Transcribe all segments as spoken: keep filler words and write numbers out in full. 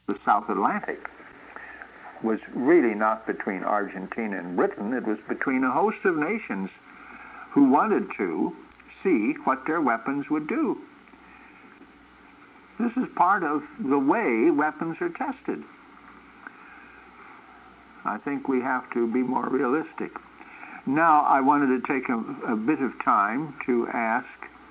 the South Atlantic was really not between Argentina and Britain. It was between a host of nations who wanted to see what their weapons would do. This is part of the way weapons are tested. I think we have to be more realistic. Now, I wanted to take a, a bit of time to ask,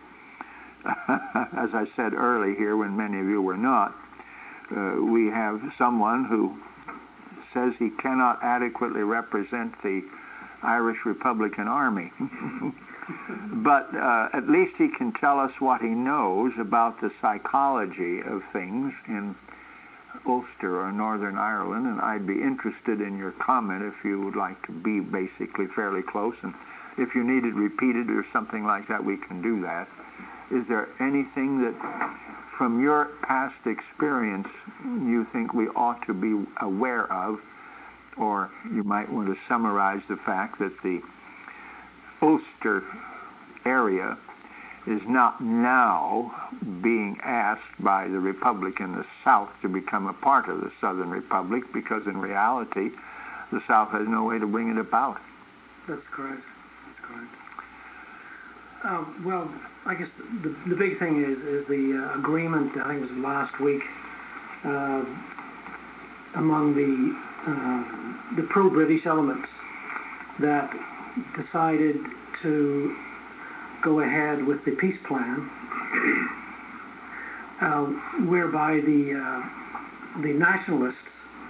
as I said early here when many of you were not, uh, we have someone who says he cannot adequately represent the Irish Republican Army. But uh, at least he can tell us what he knows about the psychology of things in Ulster or Northern Ireland, and I'd be interested in your comment if you would like to be basically fairly close, and if you need it repeated or something like that, we can do that. Is there anything that, from your past experience, you think we ought to be aware of, or you might want to summarize the fact that the Ulster area is not now being asked by the Republic in the South to become a part of the Southern Republic, because in reality the South has no way to bring it about. That's correct. That's correct. Uh, well, I guess the, the, the big thing is is the uh, agreement, I think it was last week, uh, among the uh, the pro-British elements that decided to go ahead with the peace plan, uh, whereby the uh, the nationalists,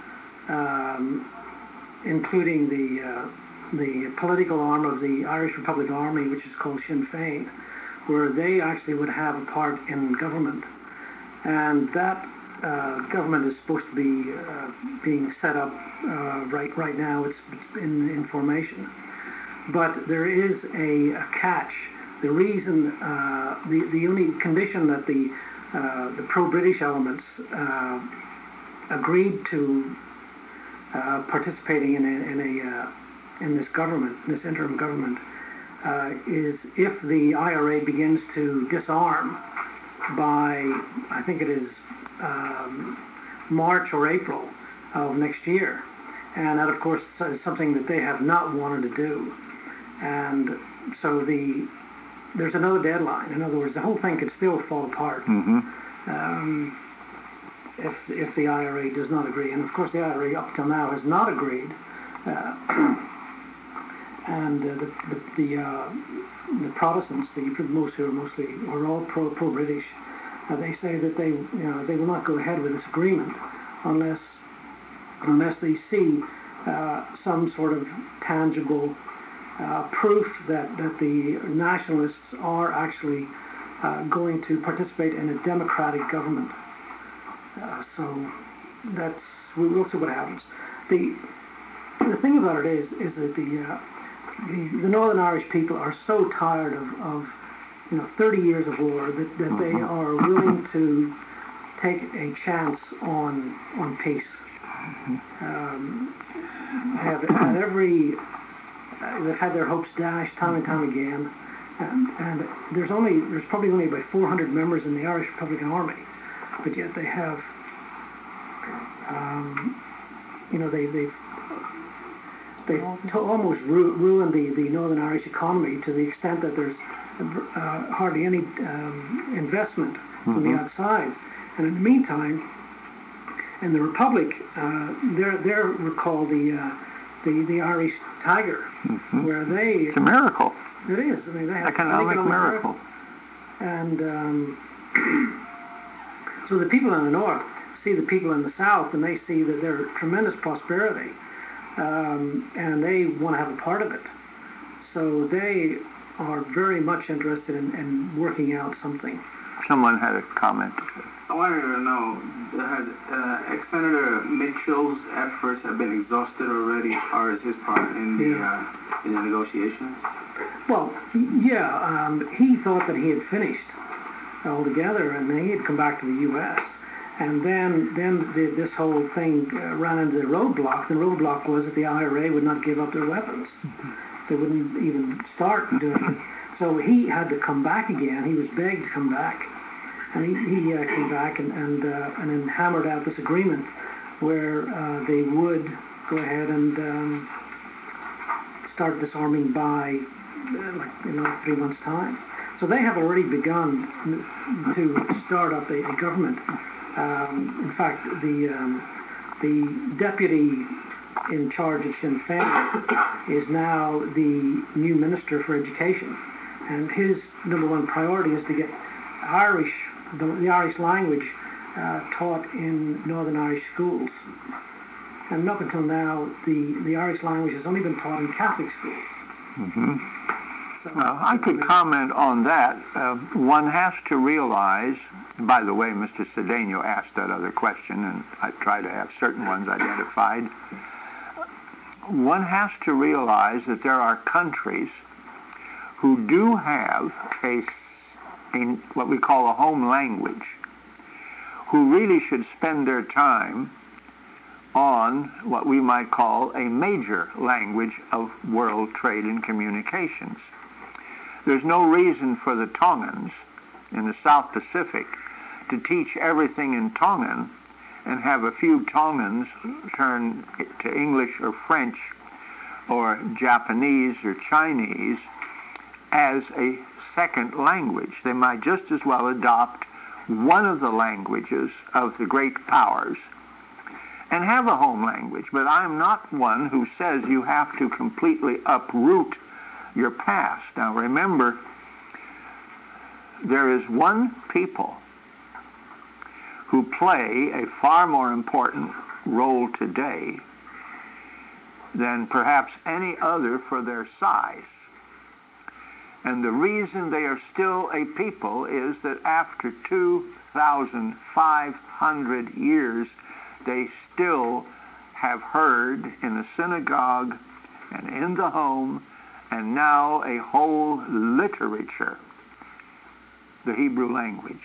um, including the uh, the political arm of the Irish Republic Army, which is called Sinn Féin, where they actually would have a part in government, and that uh, government is supposed to be uh, being set up uh, right right now. It's, it's in, in formation. But there is a, a catch. The reason, uh, the, the only condition that the, uh, the pro-British elements uh, agreed to uh, participating in a, in, a, uh, in this government, this interim government, uh, is if the I R A begins to disarm by, I think it is um, March or April of next year. And that, of course, is something that they have not wanted to do. And so the there's another deadline. In other words, the whole thing could still fall apart mm-hmm. um, if if the I R A does not agree. And of course, the I R A up till now has not agreed. Uh, and uh, the the the, uh, the Protestants, the most who are mostly are all pro pro British, uh, they say that they you know they will not go ahead with this agreement unless unless they see uh, some sort of tangible Uh, proof that, that the nationalists are actually uh, going to participate in a democratic government. Uh, so that's we will see what happens. The the thing about it is is that the uh, the, the Northern Irish people are so tired of, of you know thirty years of war that, that mm-hmm. they are willing to take a chance on on peace. Mm-hmm. Um, have at every They've had their hopes dashed time and time again, and, and there's only there's probably only about four hundred members in the Irish Republican Army, but yet they have, um, you know, they, they've they've to almost ru ruined the the Northern Irish economy to the extent that there's uh, hardly any um, investment mm-hmm. from the outside, and in the meantime, in the Republic, uh, they're they're called the uh, the the Irish Tiger, mm-hmm. where they it's a miracle. It is. I mean, they have economic, economic miracle. miracle. And um, so the people in the north see the people in the south, and they see that there's tremendous prosperity, um, and they want to have a part of it. So they are very much interested in, in working out something. Someone had a comment. I wanted to know, has uh, ex-Senator Mitchell's efforts have been exhausted already, or is his part in the, yeah. uh, in the negotiations? Well, yeah, um, he thought that he had finished altogether, and then he had come back to the U S And then, then the, this whole thing uh, ran into the roadblock. The roadblock was that the I R A would not give up their weapons. Mm-hmm. They wouldn't even start doing it. So he had to come back again. He was begged to come back. And he, he uh, came back and and, uh, and then hammered out this agreement where uh, they would go ahead and um, start disarming by uh, like, in like three months' time. So they have already begun to start up a, a government. Um, in fact, the um, the deputy in charge of Sinn Féin is now the new Minister for Education, and his number one priority is to get Irish, the, the Irish language, uh, taught in Northern Irish schools. And up until now, the, the Irish language has only been taught in Catholic schools. Mm-hmm. So, uh, I could comment on that. Uh, one has to realize, by the way, Mister Cedeno asked that other question, and I try to have certain ones identified. One has to realize that there are countries who do have a, a what we call a home language, who really should spend their time on what we might call a major language of world trade and communications. There's no reason for the Tongans in the South Pacific to teach everything in Tongan and have a few Tongans turn to English or French or Japanese or Chinese as a second language. They might just as well adopt one of the languages of the great powers and have a home language. But I'm not one who says you have to completely uproot your past. Now remember, there is one people who play a far more important role today than perhaps any other for their size. And the reason they are still a people is that after two thousand five hundred years, they still have heard in the synagogue and in the home, and now a whole literature, the Hebrew language.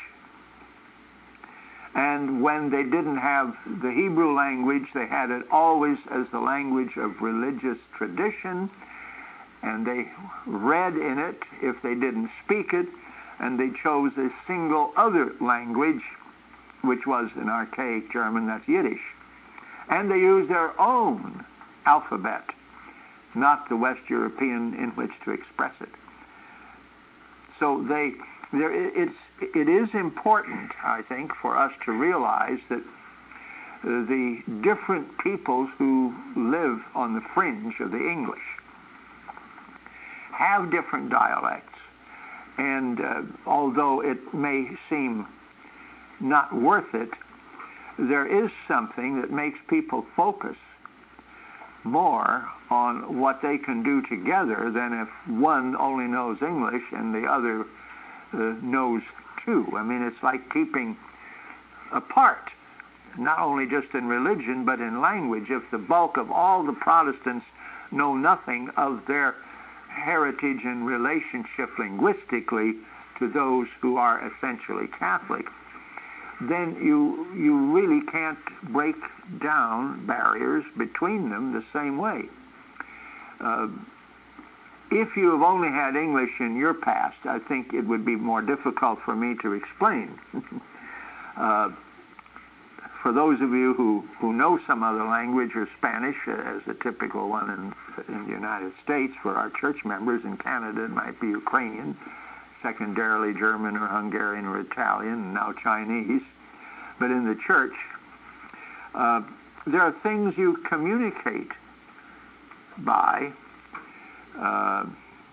And when they didn't have the Hebrew language, they had it always as the language of religious tradition, and they read in it if they didn't speak it, and they chose a single other language, which was an archaic German, that's Yiddish. And they used their own alphabet, not the West European in which to express it. So they, there, it's, it is important, I think, for us to realize that the different peoples who live on the fringe of the English have different dialects. And uh, although it may seem not worth it, there is something that makes people focus more on what they can do together than if one only knows English and the other uh, knows two. I mean, it's like keeping apart, not only just in religion, but in language. If the bulk of all the Protestants know nothing of their heritage and relationship linguistically to those who are essentially Catholic, then you you really can't break down barriers between them the same way. Uh, if you have only had English in your past, I think it would be more difficult for me to explain. uh, for those of you who, who know some other language, or Spanish uh, as a typical one in, in the United States, for our church members in Canada it might be Ukrainian, secondarily German or Hungarian or Italian, and now Chinese. But in the church, uh, there are things you communicate by uh,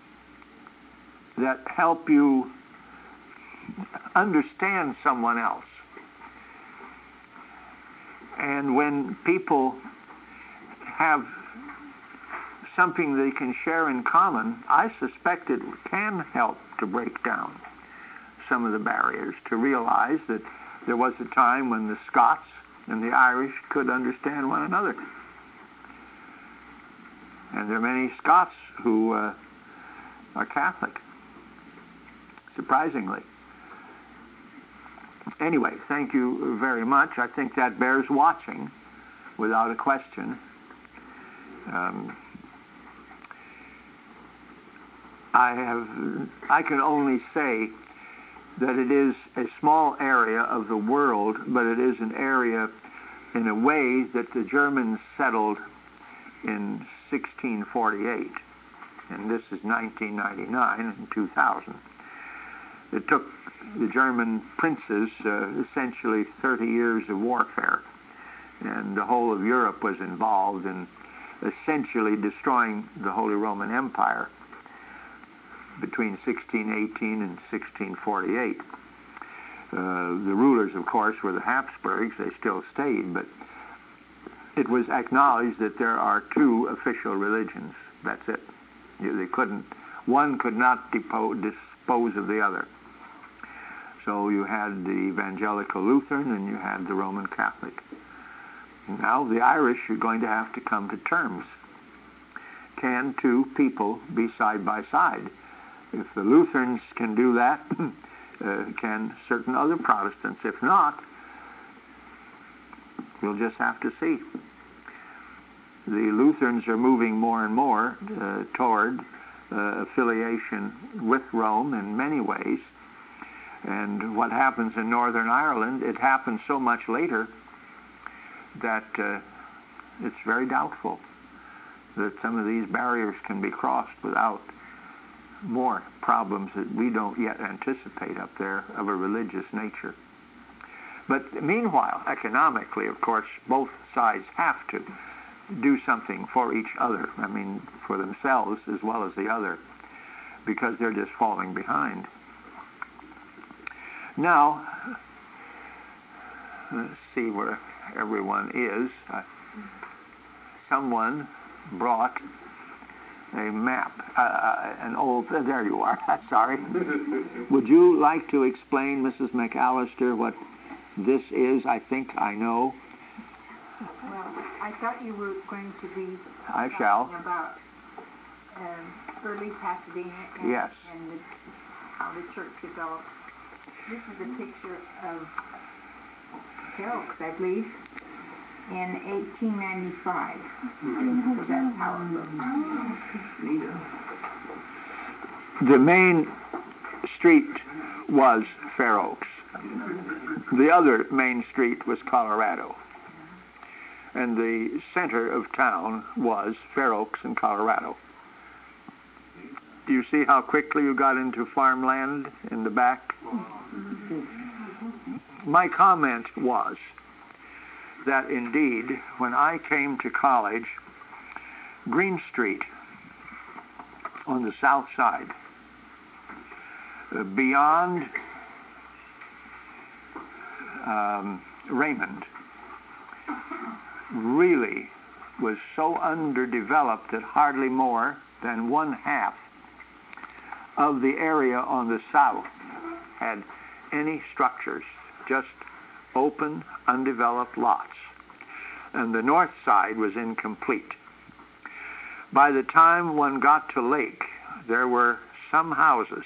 that help you understand someone else. And when people have something they can share in common, I suspect it can help to break down some of the barriers, to realize that there was a time when the Scots and the Irish could understand one another. And there are many Scots who uh, are Catholic, surprisingly. Anyway, thank you very much. I think that bears watching, without a question. Um, I have, I can only say that it is a small area of the world, but it is an area in a way that the Germans settled in sixteen forty-eight. And this is nineteen ninety-nine and two thousand. It took the German princes uh, essentially thirty years of warfare, and the whole of Europe was involved in essentially destroying the Holy Roman Empire between sixteen eighteen and sixteen forty-eight. Uh, the rulers, of course, were the Habsburgs. They still stayed, but it was acknowledged that there are two official religions. That's it. You, they couldn't, one could not depo- dispose of the other. So you had the Evangelical Lutheran and you had the Roman Catholic. Now the Irish are going to have to come to terms. Can two people be side by side? If the Lutherans can do that, uh, can certain other Protestants? If not, we'll just have to see. The Lutherans are moving more and more uh, toward uh, affiliation with Rome in many ways. And what happens in Northern Ireland, it happens so much later that uh, it's very doubtful that some of these barriers can be crossed without more problems that we don't yet anticipate up there of a religious nature. But meanwhile, economically, of course, both sides have to do something for each other. I mean, for themselves as well as the other, because they're just falling behind. Now, let's see where everyone is. Uh, someone brought a map, uh, an old, there you are, sorry. Would you like to explain, Missus McAllister, what this is? I think I know. Well, I thought you were going to be I talking shall. about um, early Pasadena and, Yes. and the, how the church developed. This is a picture of Fair Oaks, I believe, in eighteen ninety-five. So that's how it looks. The main street was Fair Oaks. The other main street was Colorado. And the center of town was Fair Oaks in Colorado. Do you see how quickly you got into farmland in the back? My comment was that indeed, when I came to college, Green Street on the south side, uh, beyond um, Raymond, really was so underdeveloped that hardly more than one half of the area on the south had any structures, just open, undeveloped lots. And the north side was incomplete. By the time one got to Lake, there were some houses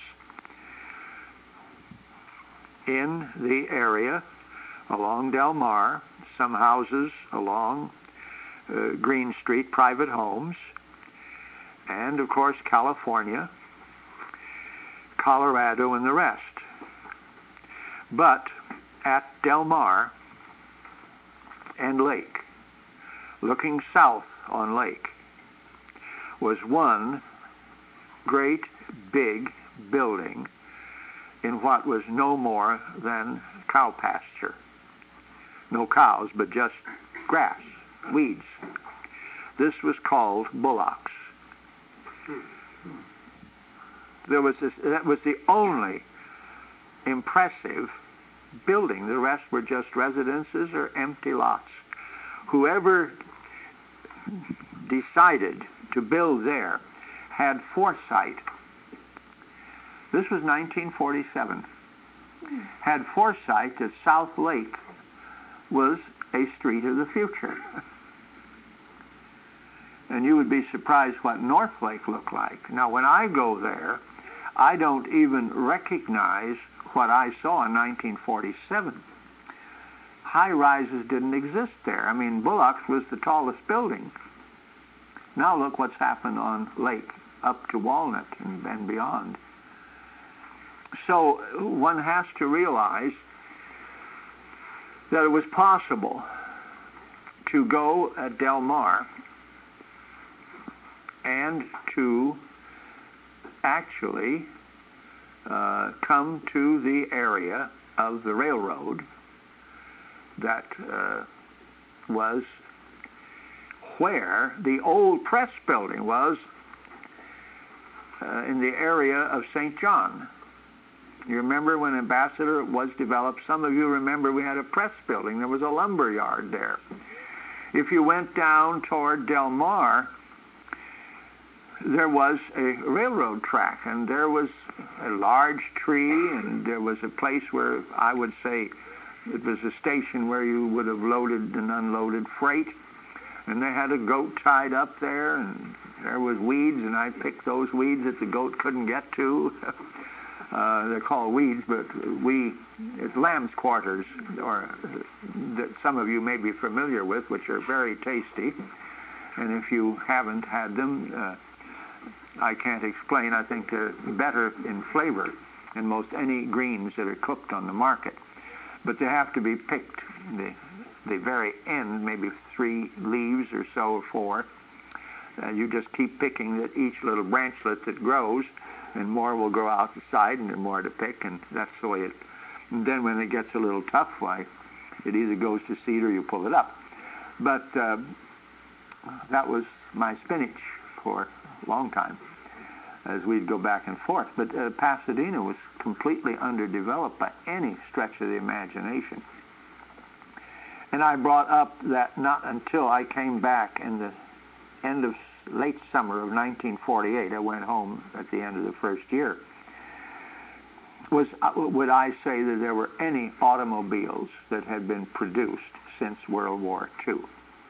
in the area along Del Mar, some houses along uh, Green Street, private homes, and of course California, Colorado, and the rest. But at Del Mar and Lake, looking south on Lake, was one great big building in what was no more than cow pasture. No cows, but just grass, weeds. This was called Bullocks. There was this, that was the only impressive building. The rest were just residences or empty lots. Whoever decided to build there had foresight. This was nineteen forty-seven. Had foresight that South Lake was a street of the future. And you would be surprised what North Lake looked like. Now, when I go there, I don't even recognize what I saw in nineteen forty-seven. High rises didn't exist there. I mean, Bullocks was the tallest building. Now look what's happened on Lake, up to Walnut and, and beyond. So one has to realize that it was possible to go at Del Mar and to actually uh, come to the area of the railroad that uh, was where the old press building was, uh, in the area of Saint John. You remember when Ambassador was developed, some of you remember we had a press building. There was a lumber yard there. If you went down toward Del Mar, there was a railroad track, and there was a large tree, and there was a place where I would say it was a station where you would have loaded and unloaded freight, and they had a goat tied up there, and there was weeds, and I picked those weeds that the goat couldn't get to. uh, they're called weeds, but we, it's lamb's quarters, or that some of you may be familiar with, which are very tasty, and if you haven't had them, uh, I can't explain. I think they're better in flavor than most any greens that are cooked on the market. But they have to be picked. The, the very end, maybe three leaves or so, or four. And you just keep picking at each little branchlet that grows, and more will grow out the side, and there's more to pick, and that's the way it... And then when it gets a little tough, why, it either goes to seed or you pull it up. But uh, that was my spinach for a long time, as we'd go back and forth. But uh, Pasadena was completely underdeveloped by any stretch of the imagination. And I brought up that not until I came back in the end of late summer of nineteen forty-eight, I went home at the end of the first year, was uh, would I say that there were any automobiles that had been produced since World War Two.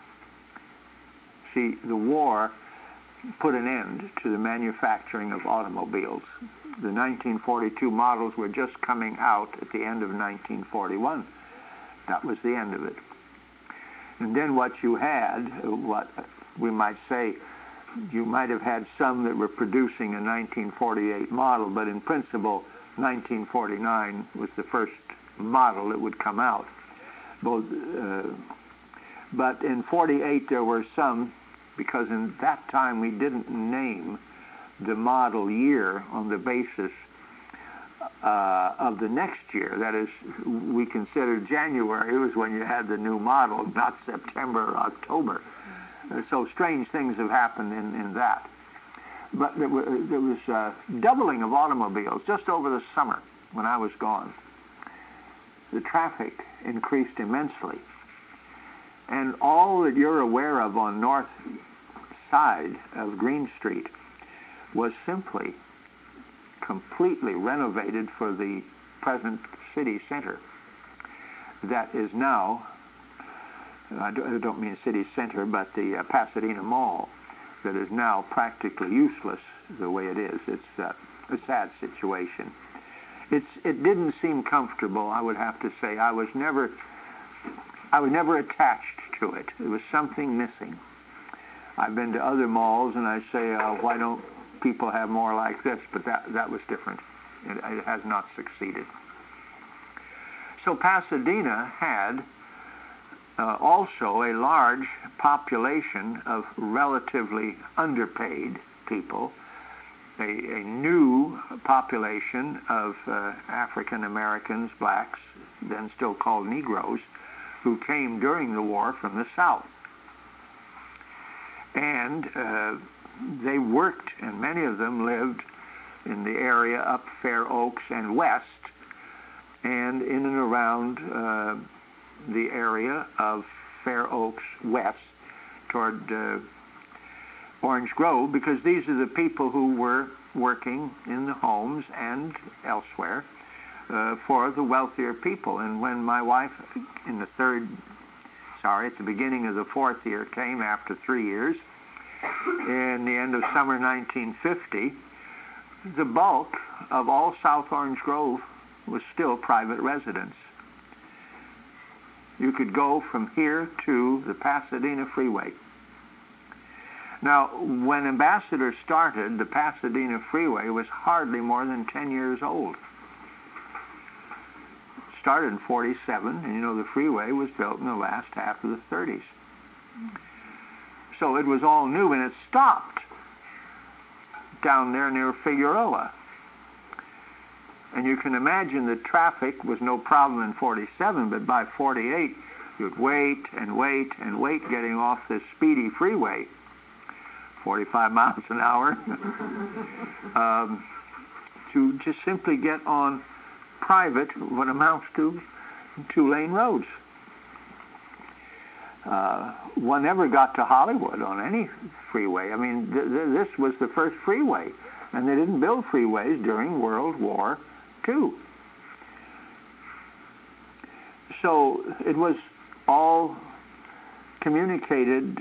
See, the war put an end to the manufacturing of automobiles. The nineteen forty-two models were just coming out at the end of nineteen forty-one. That was the end of it. And then what you had, what we might say, you might have had some that were producing a nineteen forty-eight model, but in principle, nineteen forty-nine was the first model that would come out. Both, uh, but in forty-eight there were some, because in that time we didn't name the model year on the basis uh, of the next year. That is, we considered January was when you had the new model, not September or October. Uh, so strange things have happened in, in that. But there, were, there was a doubling of automobiles just over the summer when I was gone. The traffic increased immensely. And all that you're aware of on north side of Green Street was simply completely renovated for the present city center that is now, I don't mean city center, but the uh, Pasadena Mall, that is now practically useless the way it is. It's uh, a sad situation. It's, it didn't seem comfortable, I would have to say. I was never, I was never attached to it. There was something missing. I've been to other malls, and I say, uh, why don't people have more like this? But that, that was different. It, it has not succeeded. So Pasadena had uh, also a large population of relatively underpaid people, a, a new population of uh, African Americans, blacks, then still called Negroes, who came during the war from the South. And uh, they worked, and many of them lived in the area up Fair Oaks and west, and in and around uh, the area of Fair Oaks west toward uh, Orange Grove, because these are the people who were working in the homes and elsewhere uh, for the wealthier people. And when my wife, in the third, sorry, at the beginning of the fourth year, came after three years, in the end of summer nineteen fifty, the bulk of all South Orange Grove was still private residence. You could go from here to the Pasadena Freeway. Now, when Ambassador started, the Pasadena Freeway was hardly more than ten years old. started in forty-seven, and you know the freeway was built in the last half of the thirties. So it was all new, and it stopped down there near Figueroa. And you can imagine the traffic was no problem in forty-seven, but by forty-eight, you'd wait and wait and wait getting off this speedy freeway, forty-five miles an hour, um, to just simply get on private, what amounts to two-lane roads. Uh, one never got to Hollywood on any freeway. I mean, th- th- this was the first freeway, and they didn't build freeways during World War Two. So it was all communicated,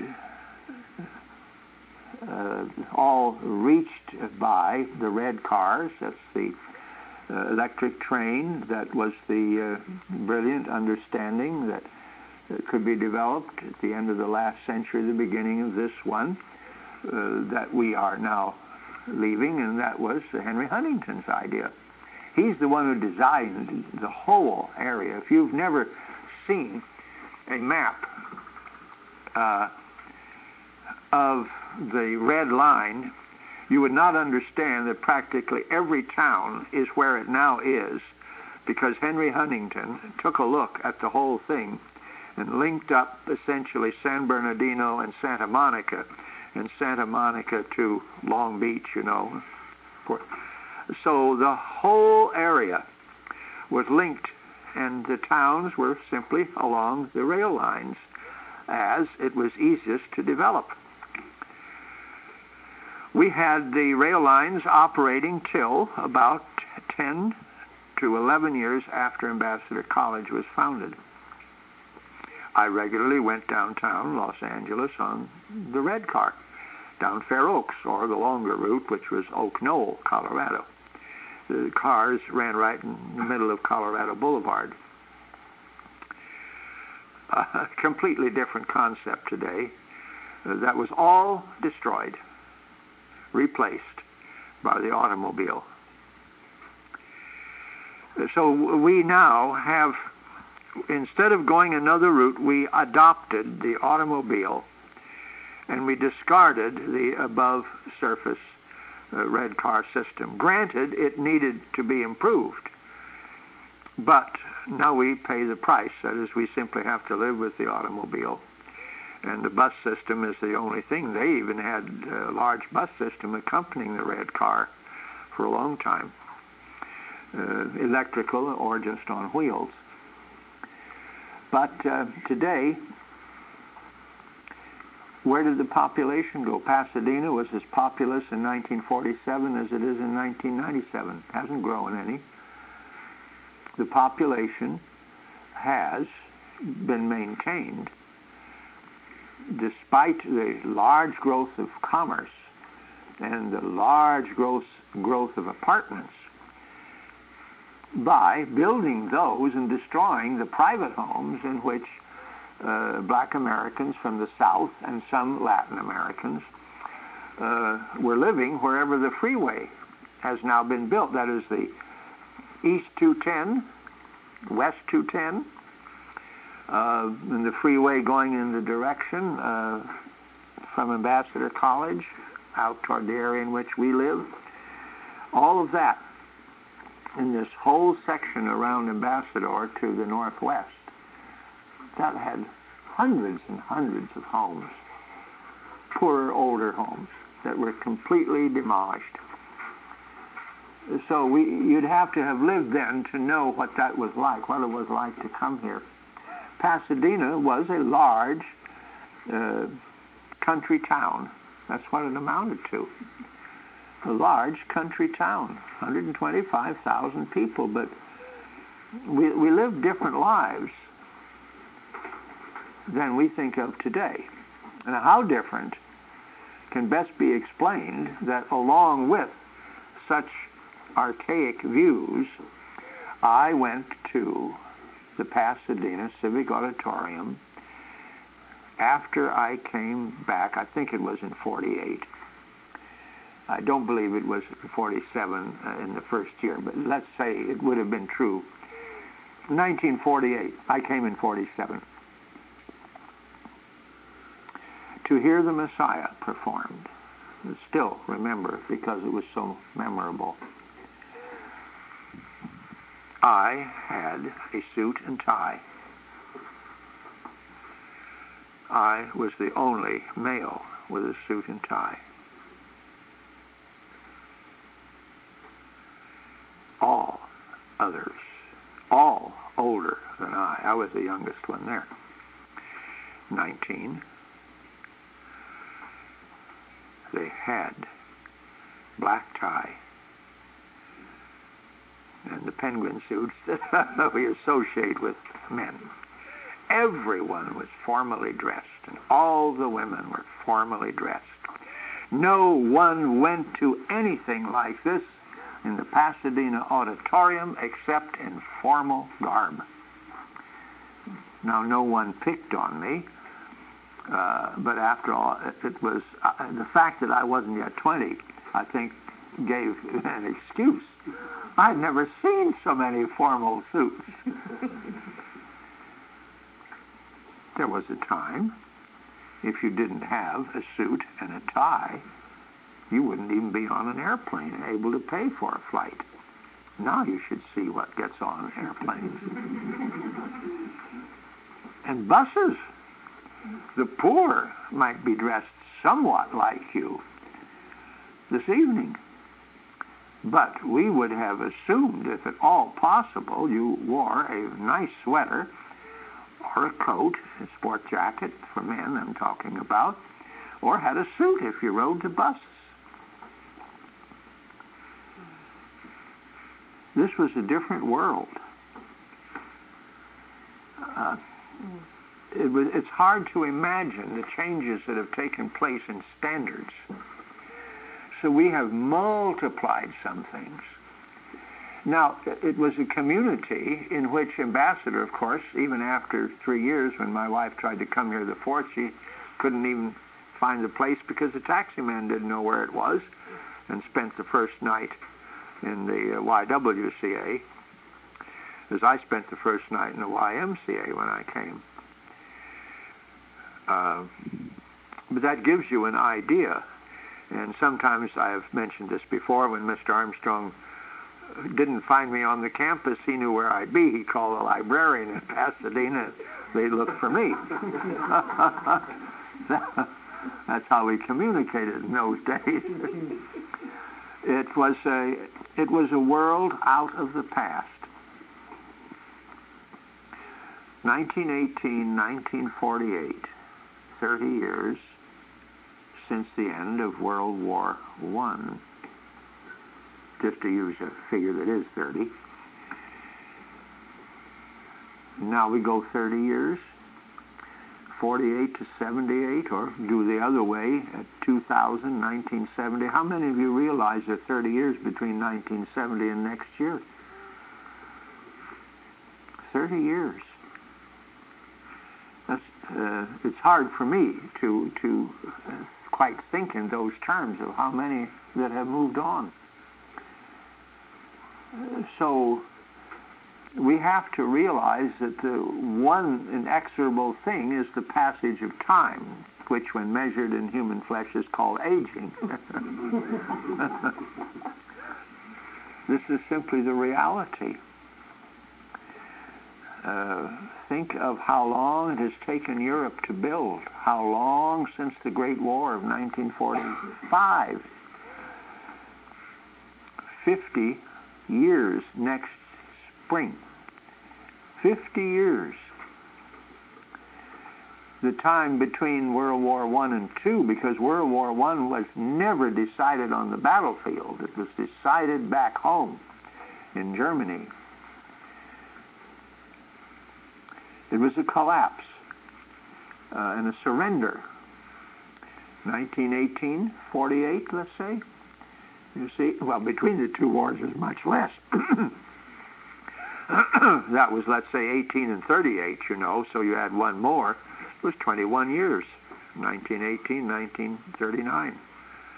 uh, all reached by the red cars. That's the uh, electric train. That was the uh, brilliant understanding that could be developed at the end of the last century, the beginning of this one, uh, that we are now leaving, and that was Henry Huntington's idea. He's the one who designed the whole area. If you've never seen a map uh, of the red line, you would not understand that practically every town is where it now is, because Henry Huntington took a look at the whole thing and linked up essentially San Bernardino and Santa Monica, and Santa Monica to Long Beach, you know. So the whole area was linked, and the towns were simply along the rail lines as it was easiest to develop. We had the rail lines operating till about ten to eleven years after Ambassador College was founded. I regularly went downtown Los Angeles on the red car, down Fair Oaks, or the longer route, which was Oak Knoll, Colorado. The cars ran right in the middle of Colorado Boulevard. A completely different concept today. Uh, that was all destroyed, replaced by the automobile. So we now have, instead of going another route, we adopted the automobile, and we discarded the above surface uh, red car system. Granted, it needed to be improved, but now we pay the price. That is, we simply have to live with the automobile, and the bus system is the only thing. They even had a large bus system accompanying the red car for a long time, uh, electrical or just on wheels. But uh, today, where did the population go? Pasadena was as populous in nineteen forty-seven as it is in nineteen ninety-seven. It hasn't grown any. The population has been maintained despite the large growth of commerce and the large growth, growth of apartments, by building those and destroying the private homes in which uh, black Americans from the South and some Latin Americans uh, were living wherever the freeway has now been built. That is the East two ten, West two ten, uh, and the freeway going in the direction uh, from Ambassador College out toward the area in which we live. All of that in this whole section around Ambassador to the northwest, that had hundreds and hundreds of homes, poorer, older homes, that were completely demolished. So we, you'd have to have lived then to know what that was like, what it was like to come here. Pasadena was a large uh, country town. That's what it amounted to. A large country town, one hundred twenty-five thousand people, but we, we lived different lives than we think of today. And how different can best be explained that along with such archaic views, I went to the Pasadena Civic Auditorium after I came back. I think it was in forty-eight. I don't believe it was forty-seven uh, in the first year, but let's say it would have been true. nineteen forty-eight. I came in forty-seven. To hear the Messiah performed. I still remember because it was so memorable. I had a suit and tie. I was the only male with a suit and tie. All others, all older than I. I was the youngest one there, nineteen. They had black tie and the penguin suits that we associate with men. Everyone was formally dressed, and all the women were formally dressed. No one went to anything like this in the Pasadena Auditorium except in formal garb. Now, no one picked on me, uh, but after all, it, it was uh, the fact that I wasn't yet twenty, I think, gave an excuse. I'd never seen so many formal suits. There was a time, if you didn't have a suit and a tie, you wouldn't even be on an airplane able to pay for a flight. Now you should see what gets on airplanes. And buses. The poor might be dressed somewhat like you this evening. But we would have assumed, if at all possible, you wore a nice sweater or a coat, a sport jacket for men I'm talking about, or had a suit if you rode the buses. This was a different world. Uh, it was, it's hard to imagine the changes that have taken place in standards. So we have multiplied some things. Now, it was a community in which Ambassador, of course, even after three years when my wife tried to come here the fourth, she couldn't even find the place because the taxi man didn't know where it was, and spent the first night in the uh, Y W C A, as I spent the first night in the Y M C A when I came. Uh, but that gives you an idea. And sometimes I've mentioned this before, when Mister Armstrong didn't find me on the campus, he knew where I'd be. He called the librarian in Pasadena. They'd look for me. That's how we communicated in those days. It was a, it was a world out of the past. nineteen eighteen, nineteen forty-eight, thirty years since the end of World War One. Just to use a figure that is thirty. Now we go thirty years, forty-eight to seventy-eight, or do the other way at two thousand, nineteen seventy. How many of you realize there are thirty years between nineteen seventy and next year? thirty years. That's, uh, it's hard for me to, to uh, quite think in those terms of how many that have moved on. Uh, so we have to realize that the one inexorable thing is the passage of time, which when measured in human flesh is called aging. This is simply the reality. Uh, think of how long it has taken Europe to build, how long since the Great War of nineteen forty-five. fifty years next spring. fifty years. The time between World War One and Two, because World War One was never decided on the battlefield. It was decided back home in Germany. It was a collapse uh, and a surrender. nineteen eighteen, forty-eight, let's say. You see, well, between the two wars was much less. That was, let's say, eighteen and thirty-eight, you know, so you had one more. It was twenty-one years, nineteen eighteen, nineteen thirty-nine.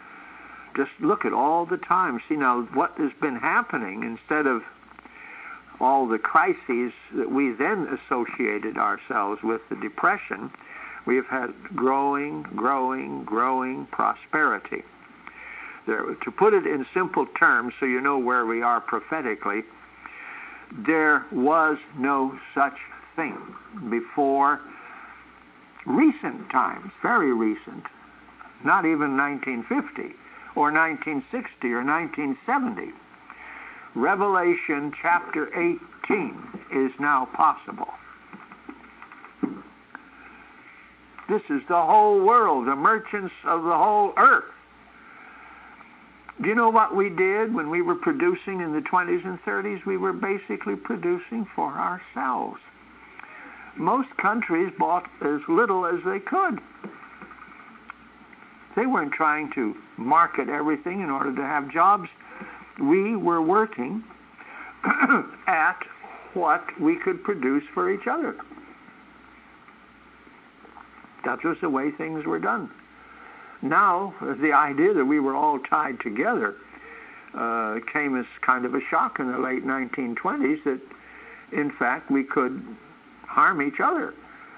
Just look at all the time. See now what has been happening. Instead of all the crises that we then associated ourselves with the Depression, we've had growing, growing, growing prosperity. There, to put it in simple terms so you know where we are prophetically, there was no such thing before recent times, very recent, not even nineteen fifty or nineteen sixty or nineteen seventy. Revelation chapter eighteen is now possible. This is the whole world, the merchants of the whole earth. Do you know what we did when we were producing in the twenties and thirties? We were basically producing for ourselves. Most countries bought as little as they could. They weren't trying to market everything in order to have jobs. We were working at what we could produce for each other. That was the way things were done. Now, the idea that we were all tied together uh, came as kind of a shock in the late nineteen twenties, that, in fact, we could harm each other.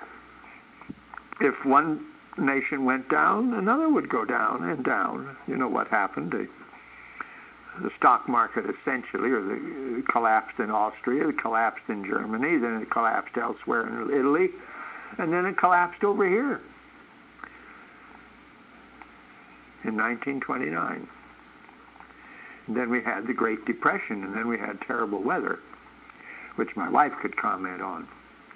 If one nation went down, another would go down and down. You know what happened. The, the stock market essentially, or the it collapsed in Austria, it collapsed in Germany, then it collapsed elsewhere in Italy, and then it collapsed over here in nineteen twenty-nine. And then we had the Great Depression, and then we had terrible weather, which my wife could comment on.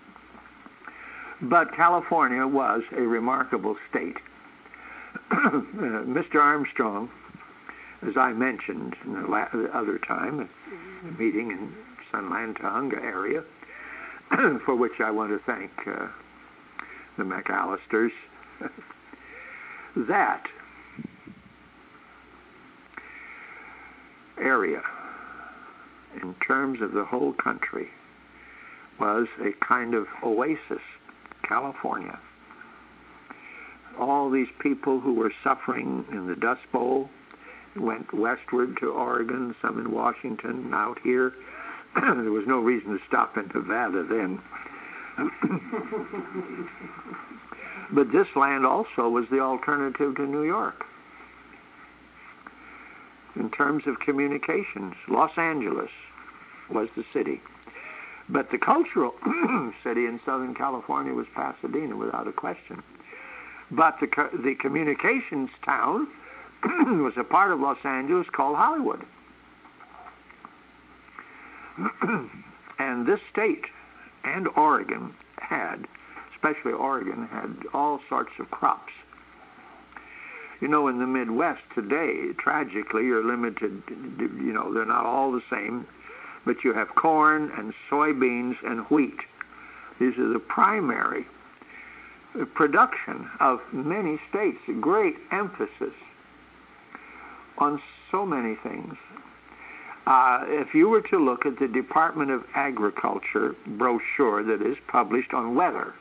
But California was a remarkable state. uh, Mister Armstrong, as I mentioned in the, la- the other time, a meeting in Sunland, Tujunga area, for which I want to thank uh, the McAllisters, that area, in terms of the whole country, was a kind of oasis. California. All these people who were suffering in the Dust Bowl went westward to Oregon, some in Washington, out here. There was no reason to stop in Nevada then. But this land also was the alternative to New York. In terms of communications, Los Angeles was the city. But the cultural city in Southern California was Pasadena, without a question. But the, co- the communications town was a part of Los Angeles called Hollywood. And this state and Oregon had, especially Oregon, had all sorts of crops. You know, in the Midwest today, tragically, you're limited, you know, they're not all the same, but you have corn and soybeans and wheat. These are the primary production of many states. A great emphasis on so many things. Uh, if you were to look at the Department of Agriculture brochure that is published on weather,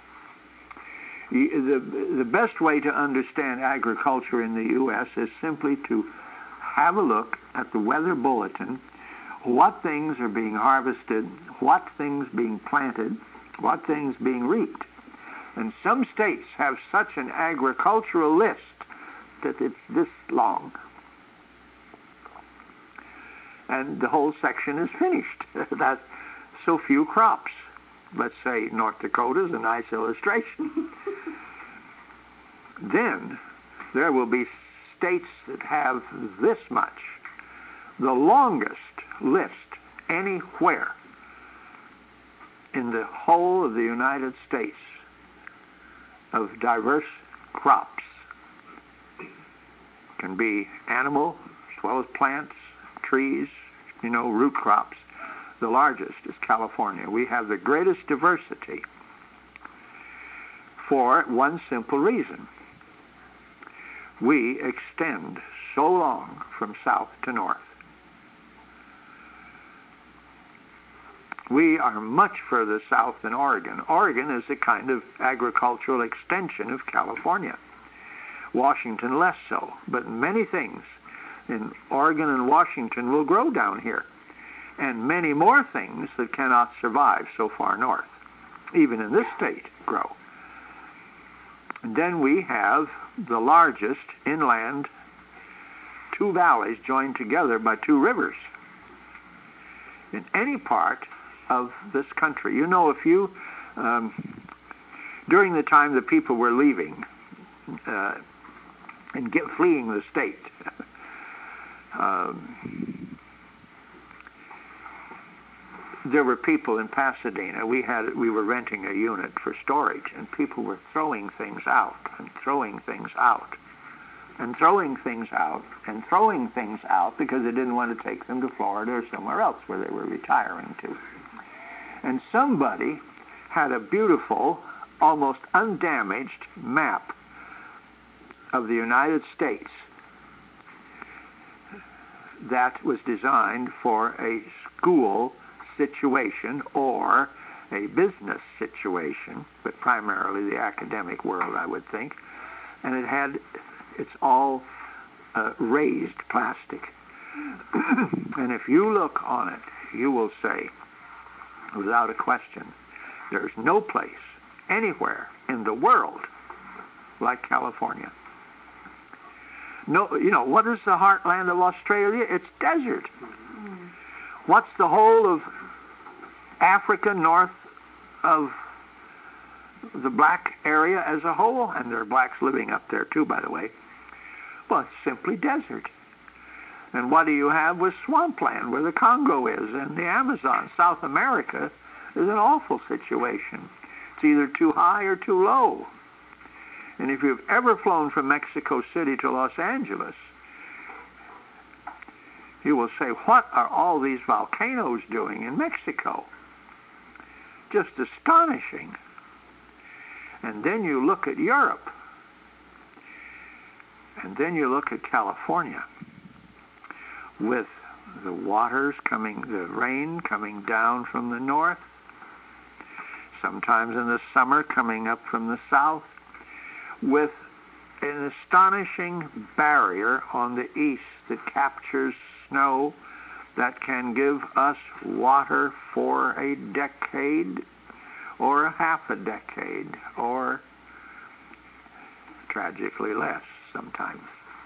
the, the best way to understand agriculture in the U S is simply to have a look at the weather bulletin, what things are being harvested, what things being planted, what things being reaped. And some states have such an agricultural list that it's this long. And the whole section is finished. That's so few crops. Let's say North Dakota is a nice illustration. Then there will be states that have this much. The longest list anywhere in the whole of the United States of diverse crops. Can be animal as well as plants, trees, you know, root crops. The largest is California. We have the greatest diversity for one simple reason. We extend so long from south to north. We are much further south than Oregon. Oregon is a kind of agricultural extension of California. Washington less so, but many things in Oregon and Washington will grow down here. and many more things that cannot survive so far north, even in this state, grow. And then we have the largest inland two valleys joined together by two rivers in any part of this country. You know, if you, um, during the time the people were leaving uh, and get, fleeing the state, um, there were people in Pasadena. We had we were renting a unit for storage, and people were throwing things out and throwing things out and throwing things out and throwing things out because they didn't want to take them to Florida or somewhere else where they were retiring to. And somebody had a beautiful, almost undamaged map of the United States that was designed for a school situation or a business situation, but primarily the academic world, I would think. And it had, it's all uh, raised plastic. And if you look on it, you will say, without a question, there's no place anywhere in the world like California. No, you know, what is the heartland of Australia? It's desert. What's the whole of Africa north of the black area as a whole? And there are blacks living up there too, by the way. Well, it's simply desert. And what do you have with swampland, where the Congo is, and the Amazon? South America is an awful situation. It's either too high or too low. And if you've ever flown from Mexico City to Los Angeles, you will say, what are all these volcanoes doing in Mexico? Just astonishing. And then you look at Europe. And then you look at California with the waters coming, the rain coming down from the north, sometimes in the summer coming up from the south, with an astonishing barrier on the east that captures snow that can give us water for a decade or a half a decade or tragically less sometimes.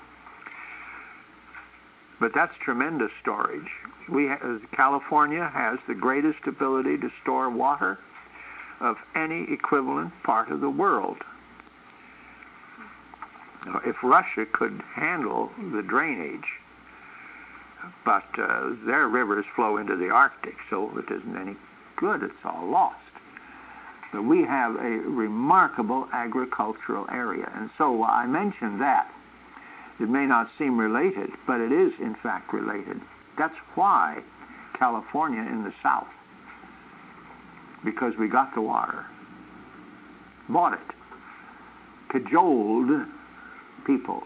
But that's tremendous storage. We ha- California has the greatest ability to store water of any equivalent part of the world. If Russia could handle the drainage, but uh, their rivers flow into the Arctic, so it isn't any good. It's all lost. But we have a remarkable agricultural area. And so I mentioned that. It may not seem related, but it is in fact related. That's why California in the south, because we got the water, bought it, cajoled people.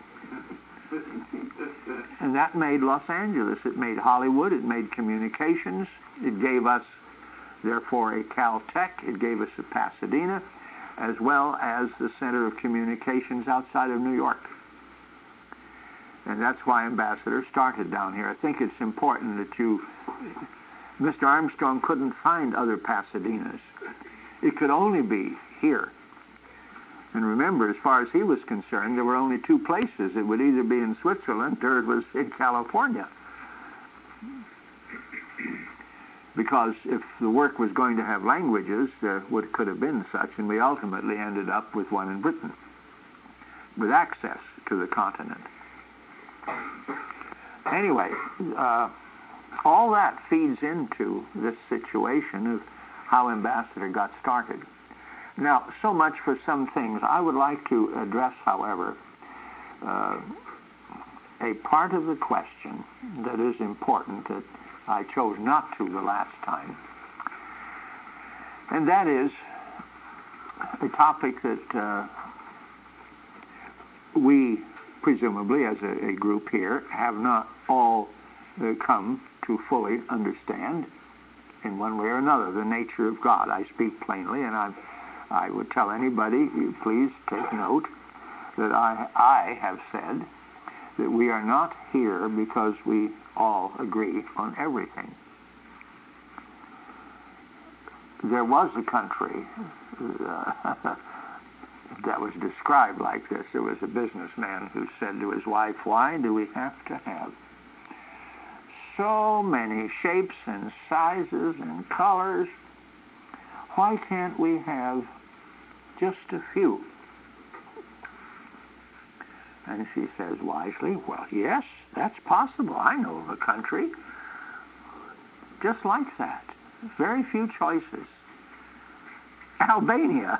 And that made Los Angeles. It made Hollywood. It made communications. It gave us, therefore, a Caltech. It gave us a Pasadena, as well as the center of communications outside of New York. And that's why Ambassador started down here. I think it's important that you... Mister Armstrong couldn't find other Pasadenas. It could only be here. And remember, as far as he was concerned, there were only two places. It would either be in Switzerland or it was in California. Because if the work was going to have languages, there would, could have been such, and we ultimately ended up with one in Britain, with access to the continent. Anyway, uh, all that feeds into this situation of how Ambassador got started. Now, so much for some things. I would like to address, however, uh, a part of the question that is important that I chose not to the last time. And that is a topic that uh, we, presumably as a, a group here, have not all uh, come to fully understand in one way or another, the nature of God. I speak plainly, and I'm I would tell anybody, please take note, that I, I have said that we are not here because we all agree on everything. there was a country uh, that was described like this. There was a businessman who said to his wife, "Why do we have to have so many shapes and sizes and colors? Why can't we have just a few?" And she says wisely, "Well, yes, that's possible. I know of a country just like that. Very few choices. Albania."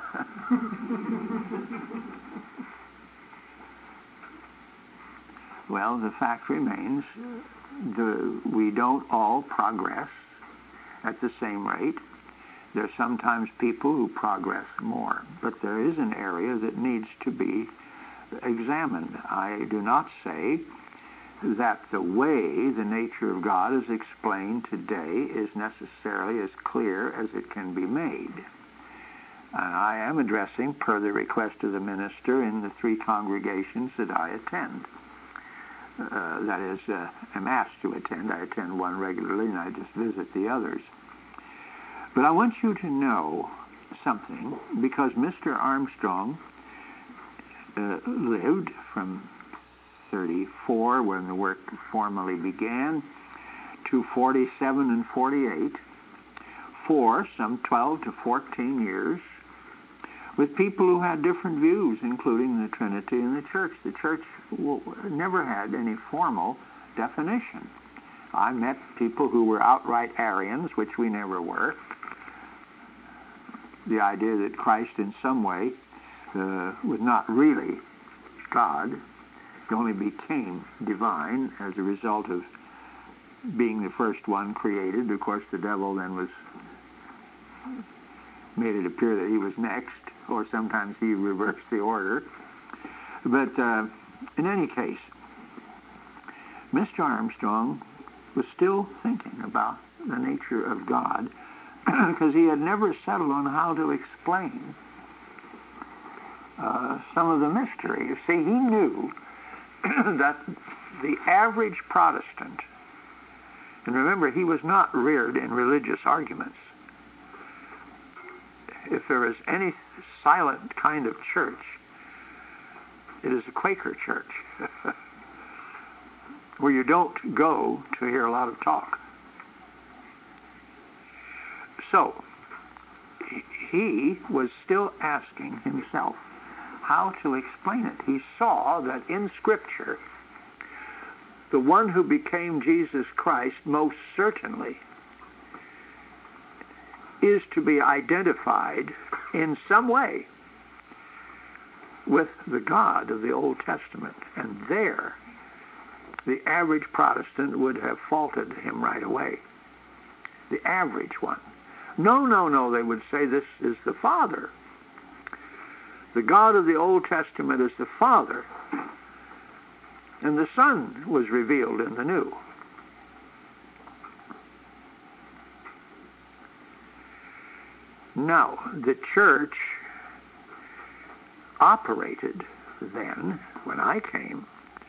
Well, the fact remains, the, we don't all progress at the same rate. There are sometimes people who progress more, but there is an area that needs to be examined. I do not say that the way the nature of God is explained today is necessarily as clear as it can be made. And I am addressing, per the request of the minister, in the three congregations that I attend. Uh, that is, uh, am asked to attend. I attend one regularly, and I just visit the others. But I want you to know something, because Mister Armstrong uh, lived from thirty-four, when the work formally began, to forty-seven and forty-eight, for some twelve to fourteen years, with people who had different views, including the Trinity and the Church. The Church w- never had any formal definition. I met people who were outright Arians, which we never were. The idea that Christ in some way uh, was not really God. He only became divine as a result of being the first one created. Of course, the devil then was made it appear that he was next, or sometimes he reversed the order. But uh, in any case, Mister Armstrong was still thinking about the nature of God, because he had never settled on how to explain uh, some of the mystery. You see, he knew that the average Protestant, and remember, he was not reared in religious arguments. If there is any silent kind of church, it is a Quaker church, where you don't go to hear a lot of talk. So, he was still asking himself how to explain it. He saw that in Scripture, the one who became Jesus Christ most certainly is to be identified in some way with the God of the Old Testament. And there, the average Protestant would have faulted him right away. The average one. No, no, no, they would say, this is the Father. The God of the Old Testament is the Father. And the Son was revealed in the New. Now, the church operated then, when I came,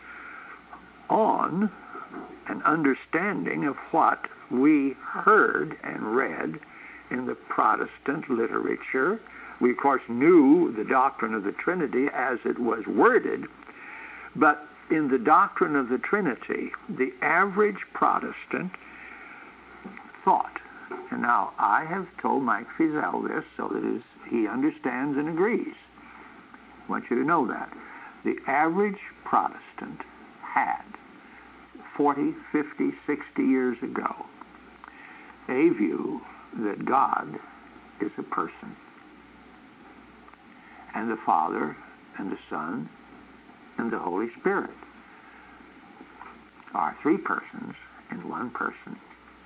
on an understanding of what we heard and read in the Protestant literature. We, of course, knew the doctrine of the Trinity as it was worded, but in the doctrine of the Trinity, the average Protestant thought, and now I have told Mike Fiesel this so that his, he understands and agrees. I want you to know that. The average Protestant had forty, fifty, sixty years ago a view that God is a person, and the Father and the Son and the Holy Spirit are three persons in one person.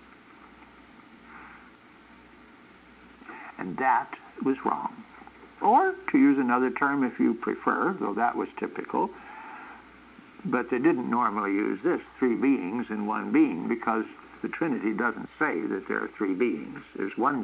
And that was wrong. Or, to use another term if you prefer, though that was typical, but they didn't normally use this, three beings in one being, because the Trinity doesn't say that there are three beings. There's one.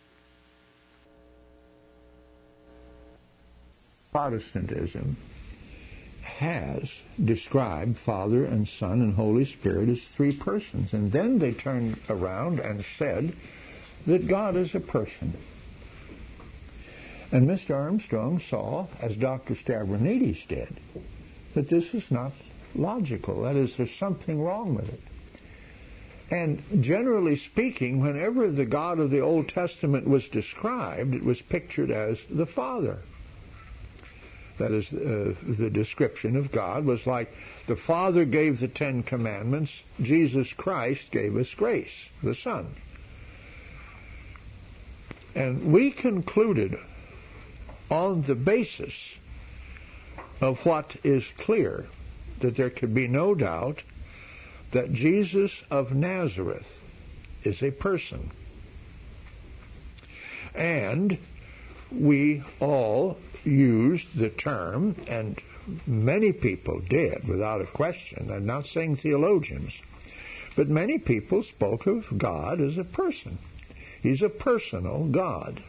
Protestantism has described Father and Son and Holy Spirit as three persons. And then they turned around and said that God is a person. And Mister Armstrong saw, as Doctor Stavronidis did, that this is not logical. That is, there's something wrong with it. And generally speaking, whenever the God of the Old Testament was described, it was pictured as the Father. That is, uh, the description of God was like the Father gave the Ten Commandments, Jesus Christ gave us grace, the Son. And we concluded on the basis of what is clear that there could be no doubt that Jesus of Nazareth is a person. And we all used the term, and many people did, without a question. I'm not saying theologians, but many people spoke of God as a person. He's a personal God.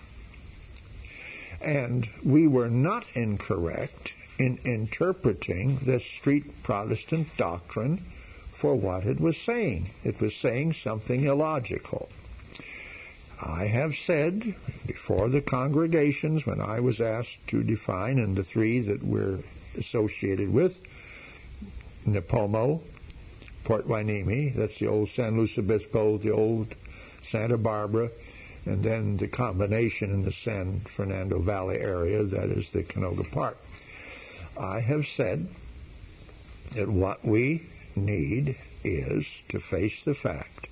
And we were not incorrect in interpreting the street Protestant doctrine for what it was saying. It was saying something illogical. I have said before the congregations, when I was asked to define, and the three that we're associated with, Nipomo, Port Hueneme, that's the old San Luis Obispo, the old Santa Barbara, and then the combination in the San Fernando Valley area, that is the Canoga Park. I have said that what we need is to face the fact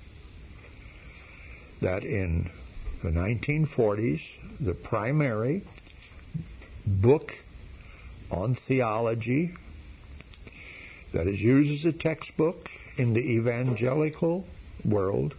that in the nineteen forties, the primary book on theology that is used as a textbook in the evangelical world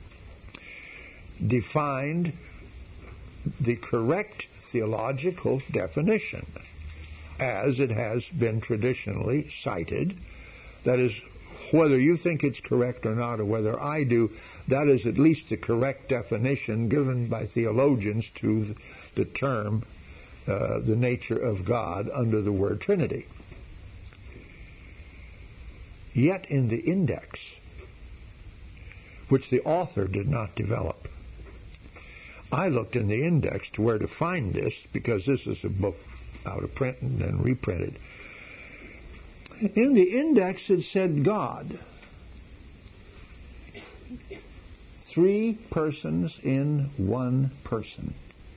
defined the correct theological definition as it has been traditionally cited. That is, whether you think it's correct or not, or whether I do, that is at least the correct definition given by theologians to the term, uh, the nature of God under the word Trinity. Yet in the index, which the author did not develop, I looked in the index to where to find this, because this is a book out of print and then reprinted. In the index it said God. Three persons in one person.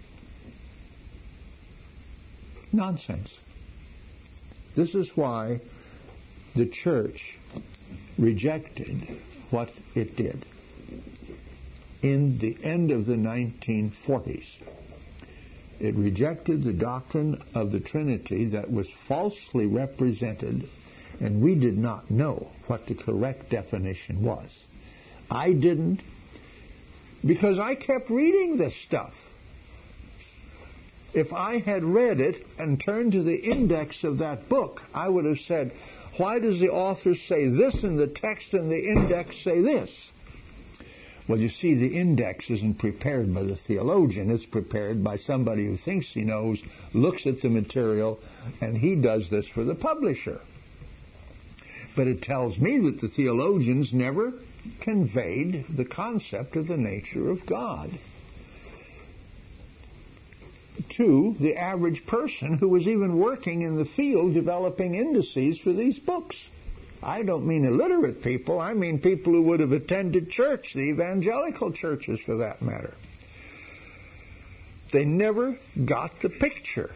Nonsense. This is why the church rejected what it did in the end of the nineteen forties. It rejected the doctrine of the Trinity that was falsely represented, and we did not know what the correct definition was. I didn't, because I kept reading this stuff. If I had read it and turned to the index of that book, I would have said, why does the author say this in the text and the index say this? Well, you see, the index isn't prepared by the theologian. It's prepared by somebody who thinks he knows, looks at the material, and he does this for the publisher. But it tells me that the theologians never conveyed the concept of the nature of God to the average person who was even working in the field developing indices for these books. I don't mean illiterate people. I mean people who would have attended church, the evangelical churches for that matter. They never got the picture.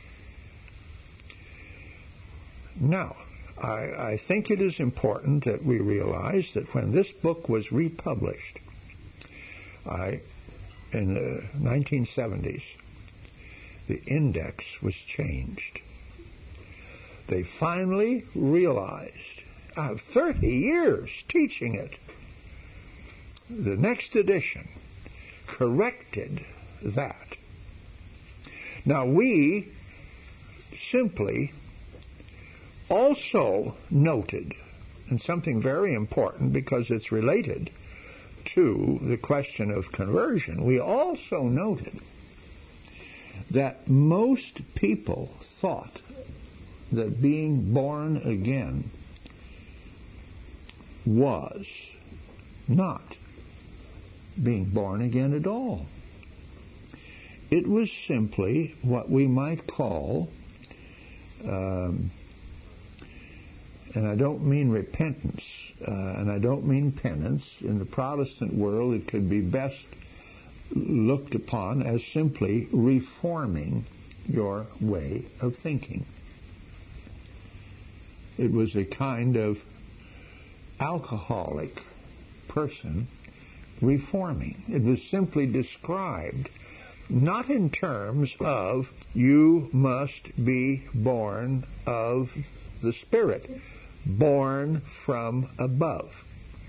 Now, I, I think it is important that we realize that when this book was republished I, in the nineteen seventies, the index was changed. They finally realized, I have thirty years teaching it, the next edition corrected that. Now we simply also noted, and something very important because it's related to the question of conversion, we also noted that most people thought that being born again was not being born again at all. it was simply what we might call, um, and I don't mean repentance, uh, and I don't mean penance. In the Protestant world, it could be best looked upon as simply reforming your way of thinking. It was a kind of alcoholic person reforming. It was simply described not in terms of you must be born of the Spirit, born from above.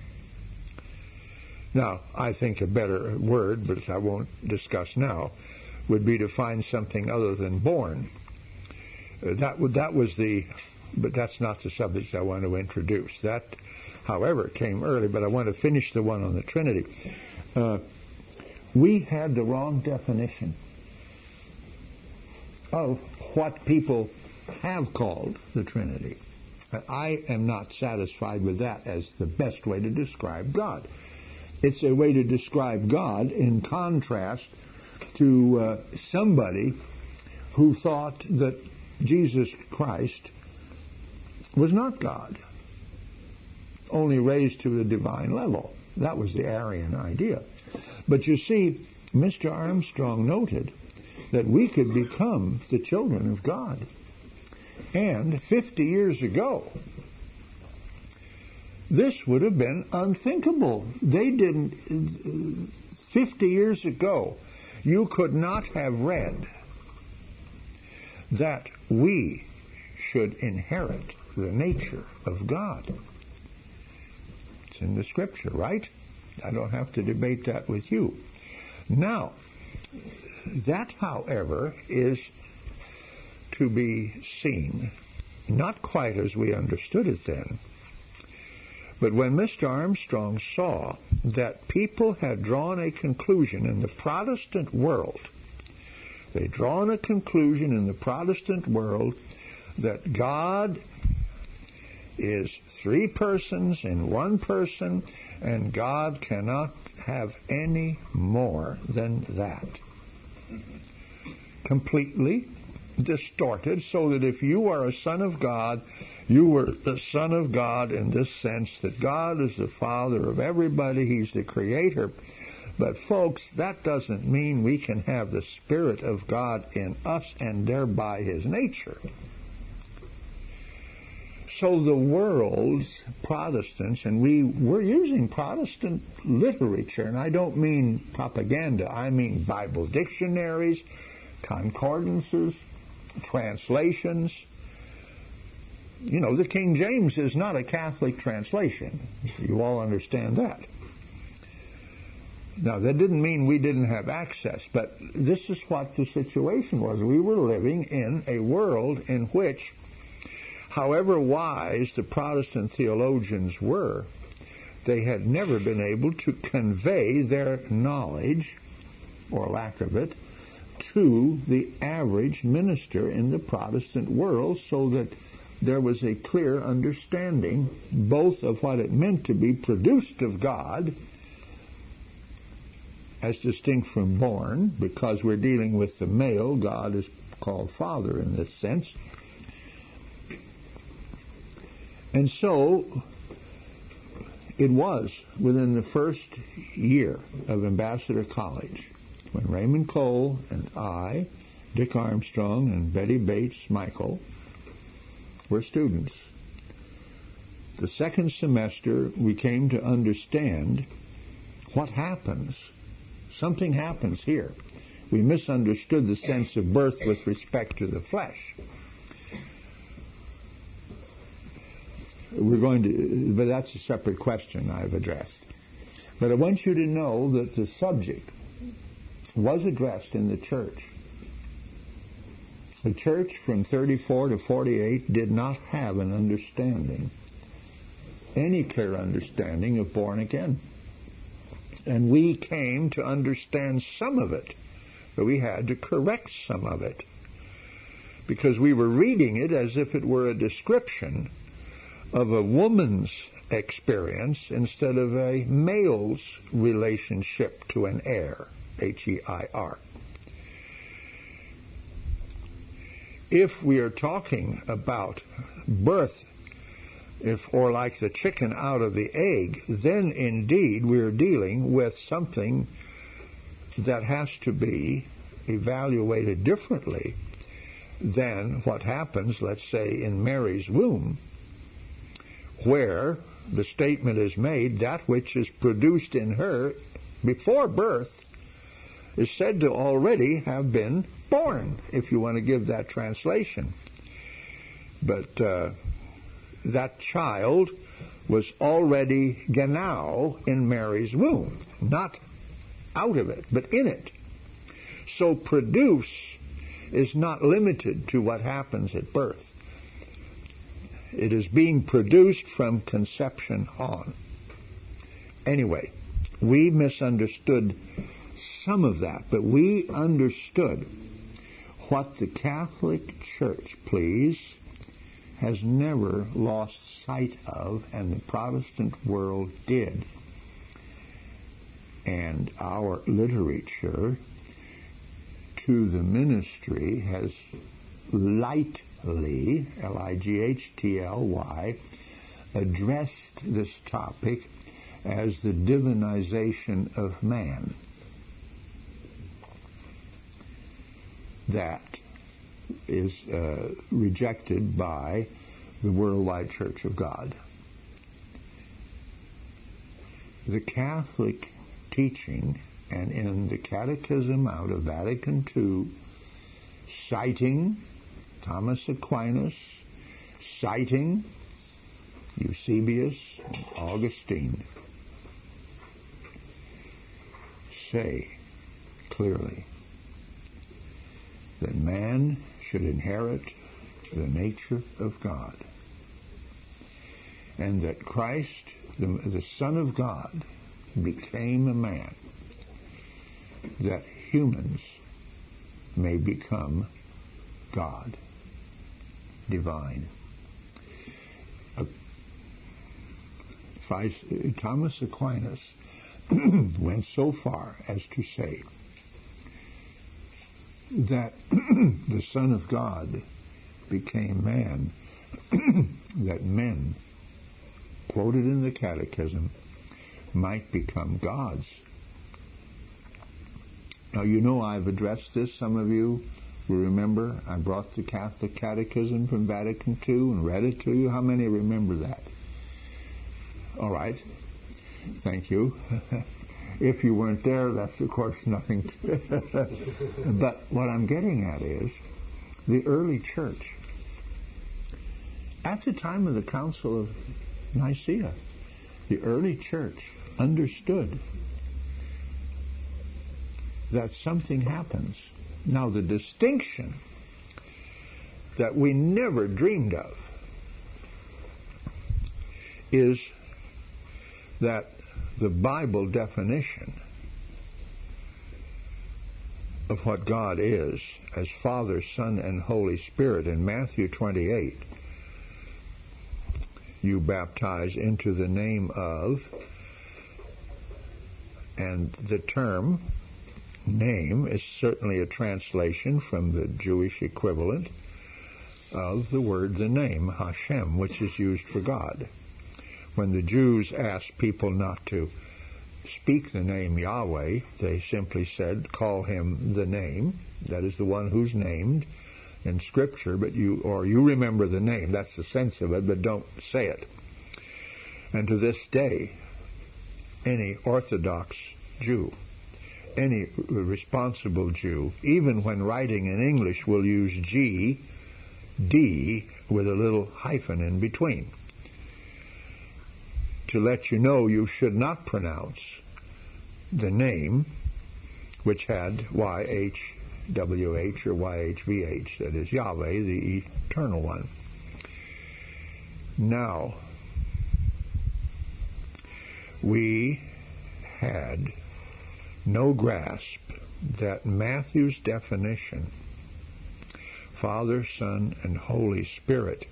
Now, I think a better word, but I won't discuss now, would be to find something other than born. Uh, that would, that was the, but that's not the subject I want to introduce. That, however, came early, but I want to finish the one on the Trinity. Uh, we had the wrong definition of what people have called the Trinity. I am not satisfied with that as the best way to describe God. It's a way to describe God in contrast to uh, somebody who thought that Jesus Christ was not God, only raised to the divine level. That was the Arian idea. But you see, Mister Armstrong noted that we could become the children of God. And fifty years ago, this would have been unthinkable. They didn't, fifty years ago, you could not have read that we should inherit the nature of God. It's in the Scripture, right? I don't have to debate that with you. Now, that, however, is to be seen not quite as we understood it then. But when Mister Armstrong saw that people had drawn a conclusion in the Protestant world, they'd drawn a conclusion in the Protestant world that God is three persons in one person, and God cannot have any more than that. Completely distorted, so that if you are a son of God, you were the son of God in this sense that God is the Father of everybody. He's the Creator. But folks, that doesn't mean we can have the Spirit of God in us and thereby His nature. So the world's Protestants, and we, we're using Protestant literature, and I don't mean propaganda, I mean Bible dictionaries, concordances, translations. You know, the King James is not a Catholic translation. You all understand that. Now, that didn't mean we didn't have access, but this is what the situation was. We were living in a world in which, however wise the Protestant theologians were, they had never been able to convey their knowledge, or lack of it, to the average minister in the Protestant world, so that there was a clear understanding both of what it meant to be produced of God, as distinct from born, because we're dealing with the male. God is called Father in this sense. And so it was within the first year of Ambassador College when Raymond Cole and I, Dick Armstrong and Betty Bates Michael, were students. The second semester we came to understand what happens. Something happens here. We misunderstood the sense of birth with respect to the flesh. We're going to, but that's a separate question I've addressed. But I want you to know that the subject was addressed in the church. The church from thirty-four to forty-eight did not have an understanding, any clear understanding of born again. And we came to understand some of it, but we had to correct some of it, because we were reading it as if it were a description of a woman's experience instead of a male's relationship to an heir, H E I R. if we are talking about birth, if or like the chicken out of the egg, then indeed we're dealing with something that has to be evaluated differently than what happens, let's say, in Mary's womb, where the statement is made, that which is produced in her before birth is said to already have been born, if you want to give that translation. But uh, that child was already genau in Mary's womb, not out of it, but in it. So produce is not limited to what happens at birth. It is being produced from conception on. Anyway, we misunderstood some of that, but we understood what the Catholic Church, please, has never lost sight of, and the Protestant world did. And our literature to the ministry has lightly, L I G H T L Y, addressed this topic as the divinization of man. That is uh, rejected by the Worldwide Church of God. The Catholic teaching, and in the Catechism out of Vatican Two, citing Thomas Aquinas, citing Eusebius and Augustine, say clearly that man should inherit the nature of God, and that Christ, the, the Son of God, became a man, that humans may become God, divine. Uh, I, Thomas Aquinas went so far as to say that the Son of God became man, that men, quoted in the Catechism, might become gods. Now, you know I've addressed this. Some of you will remember I brought the Catholic Catechism from Vatican Two and read it to you. How many remember that? All right. Thank you. If you weren't there, that's, of course, nothing to But what I'm getting at is the early church, at the time of the Council of Nicaea, the early church understood that something happens. Now, the distinction that we never dreamed of is that the Bible definition of what God is as Father, Son, and Holy Spirit in Matthew twenty-eight, you baptize into the name of, and the term name is certainly a translation from the Jewish equivalent of the word the name, Hashem, which is used for God. When the Jews asked people not to speak the name Yahweh, they simply said, call him the name. That is the one who's named in Scripture, but you, or you remember the name, that's the sense of it, but don't say it. And to this day, any Orthodox Jew, any responsible Jew, even when writing in English, will use G, D, with a little hyphen in between, to let you know you should not pronounce the name, which had Y H W H or Y H V H, that is Yahweh, the Eternal One. Now, we had no grasp that Matthew's definition, Father, Son, and Holy Spirit,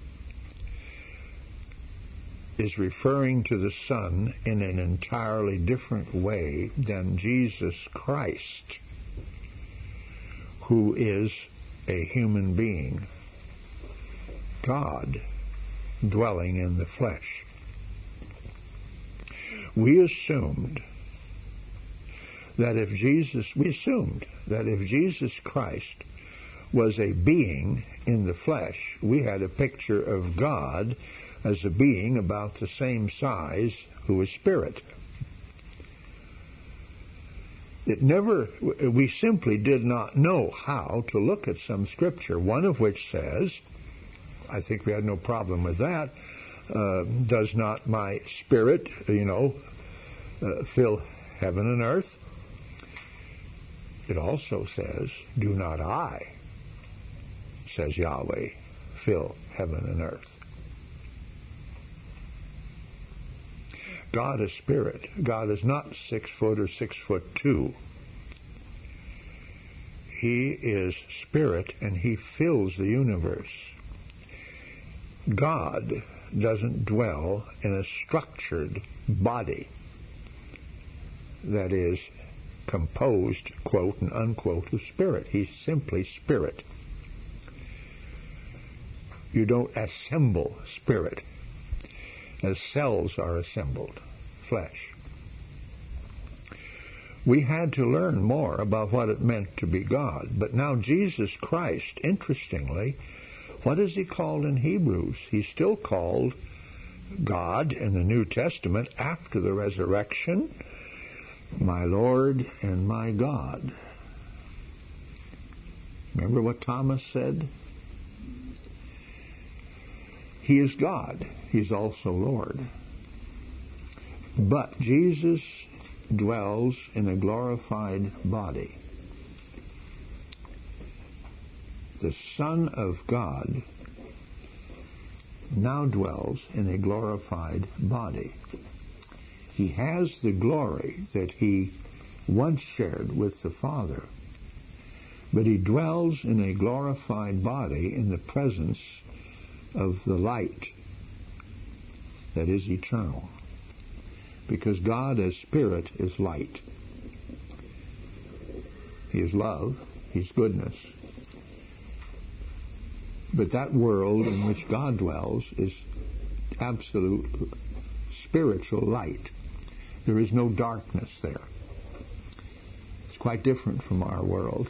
is referring to the Son in an entirely different way than Jesus Christ, who is a human being God dwelling in the flesh. We assumed that if Jesus, we assumed that if Jesus Christ was a being in the flesh, we had a picture of God as a being about the same size who is spirit. It never, we simply did not know how to look at some scripture, one of which says, I think we had no problem with that, uh, does not my spirit, you know, uh, fill heaven and earth? It also says, do not I, says Yahweh, fill heaven and earth. God is spirit. God is not six foot or six foot two. He is spirit, and he fills the universe. God doesn't dwell in a structured body that is composed, quote and unquote, of spirit. He's simply spirit. You don't assemble spirit as cells are assembled, flesh. We had to learn more about what it meant to be God. But now Jesus Christ, interestingly, what is he called in Hebrews? He's still called God in the New Testament after the resurrection, my Lord and my God. Remember what Thomas said? He is God. He's also Lord. But Jesus dwells in a glorified body. The Son of God now dwells in a glorified body. He has the glory that he once shared with the Father, but he dwells in a glorified body in the presence of the light that is eternal, because God as spirit is light. He is love, he's goodness. But that world in which God dwells is absolute spiritual light. There is no darkness there. It's quite different from our world.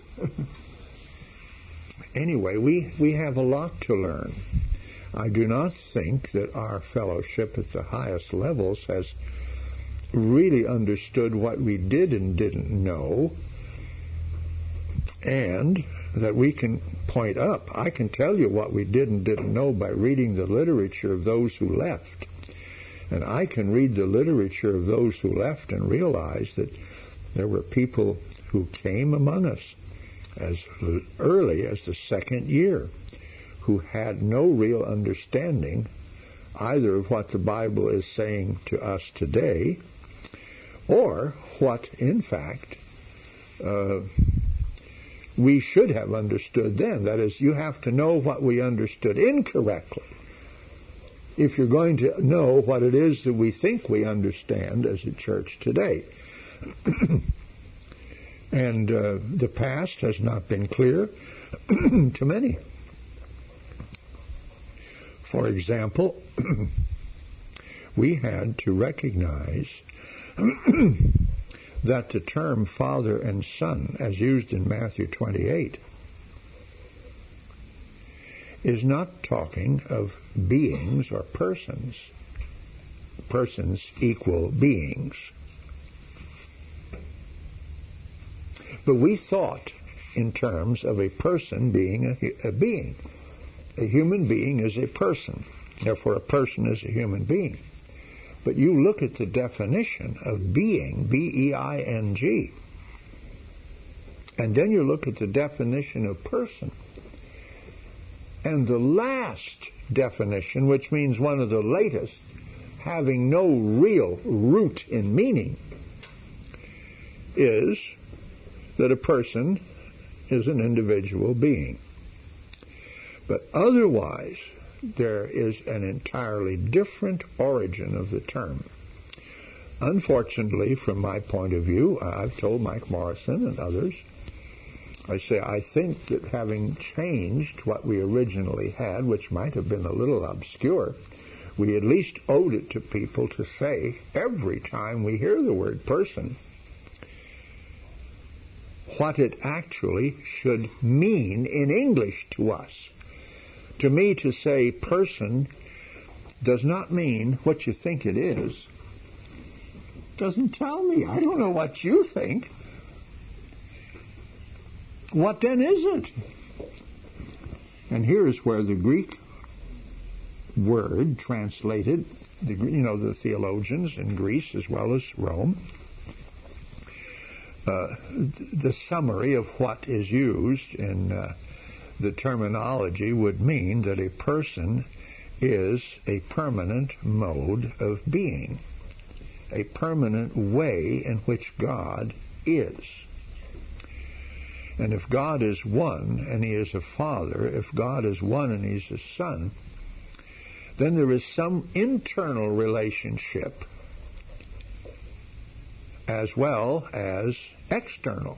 Anyway, we, we have a lot to learn. I do not think that our fellowship at the highest levels has really understood what we did and didn't know, and that we can point up. I can tell you what we did and didn't know by reading the literature of those who left. And I can read the literature of those who left and realize that there were people who came among us as early as the second year who had no real understanding either of what the Bible is saying to us today or what, in fact, uh, we should have understood then. That is, you have to know what we understood incorrectly if you're going to know what it is that we think we understand as a church today. And uh, the past has not been clear to many. For example, we had to recognize that the term Father and Son, as used in Matthew twenty-eight, is not talking of beings or persons. Persons equal beings. But we thought in terms of a person being a, a being. A human being is a person. Therefore, a person is a human being. But you look at the definition of being, B E I N G, and then you look at the definition of person. And the last definition, which means one of the latest, having no real root in meaning, is that a person is an individual being. But otherwise, there is an entirely different origin of the term. Unfortunately, from my point of view, I've told Mike Morrison and others I say, I think that having changed what we originally had, which might have been a little obscure, we at least owed it to people to say every time we hear the word person what it actually should mean in English to us. To me, to say person does not mean what you think it is. Doesn't tell me. I don't know what you think. What then is it? And here's where the Greek word translated, the, you know, the theologians in Greece as well as Rome, uh, the summary of what is used in uh, the terminology would mean that a person is a permanent mode of being, a permanent way in which God is. And if God is one and He is a Father, if God is one and He's a Son, then there is some internal relationship as well as external.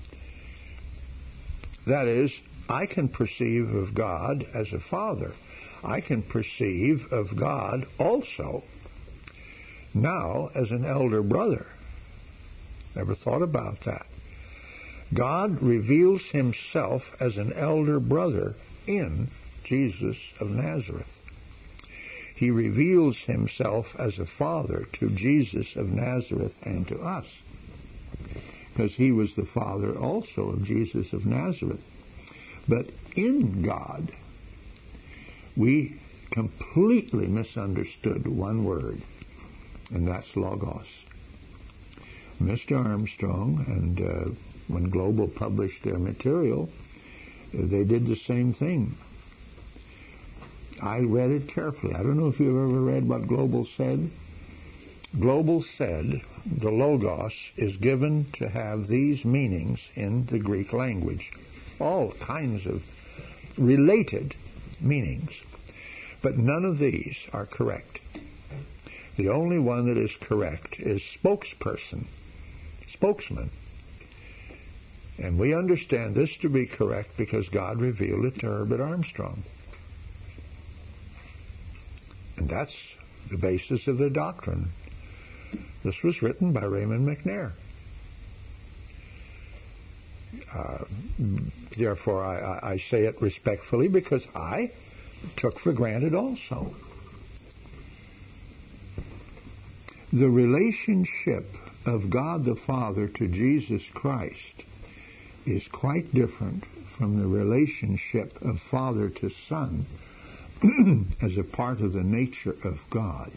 That is, I can perceive of God as a Father. I can perceive of God also now as an elder brother. Never thought about that. God reveals Himself as an elder brother in Jesus of Nazareth. He reveals Himself as a father to Jesus of Nazareth and to us, because He was the father also of Jesus of Nazareth. But in God, we completely misunderstood one word, and that's logos. Mister Armstrong and uh, when Global published their material, they did the same thing. I read it carefully. I don't know if you've ever read what Global said. Global said the logos is given to have these meanings in the Greek language. All kinds of related meanings. But none of these are correct. The only one that is correct is spokesperson, spokesman. And we understand this to be correct because God revealed it to Herbert Armstrong. And that's the basis of the doctrine. This was written by Raymond McNair. Uh, therefore, I, I say it respectfully because I took for granted also. The relationship of God the Father to Jesus Christ is quite different from the relationship of Father to Son as a part of the nature of God.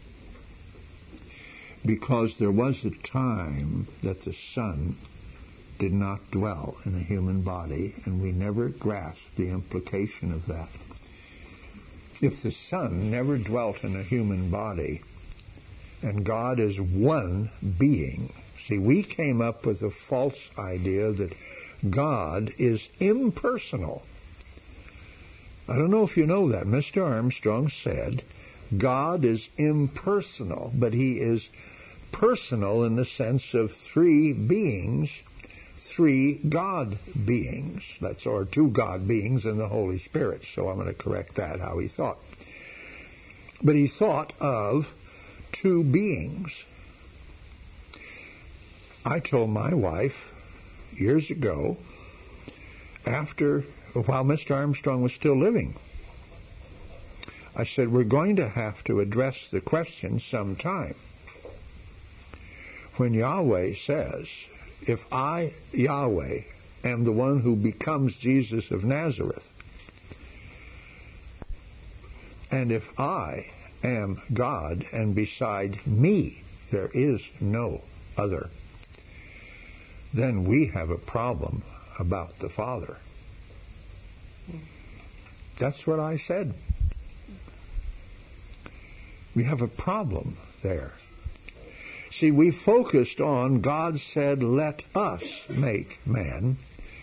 Because there was a time that the Son did not dwell in a human body, and we never grasped the implication of that. If the Son never dwelt in a human body, and God is one being, see, we came up with a false idea that God is impersonal. I don't know if you know that. Mister Armstrong said God is impersonal, but He is personal in the sense of three beings, three God beings. That's or two God beings and the Holy Spirit. So I'm going to correct that, how he thought. But he thought of two beings. I told my wife years ago, after, while Mister Armstrong was still living, I said, we're going to have to address the question sometime. When Yahweh says, if I, Yahweh, am the one who becomes Jesus of Nazareth, and if I am God, and beside me there is no other, then we have a problem about the Father. That's what I said. We have a problem there. See, we focused on God said, let us make man,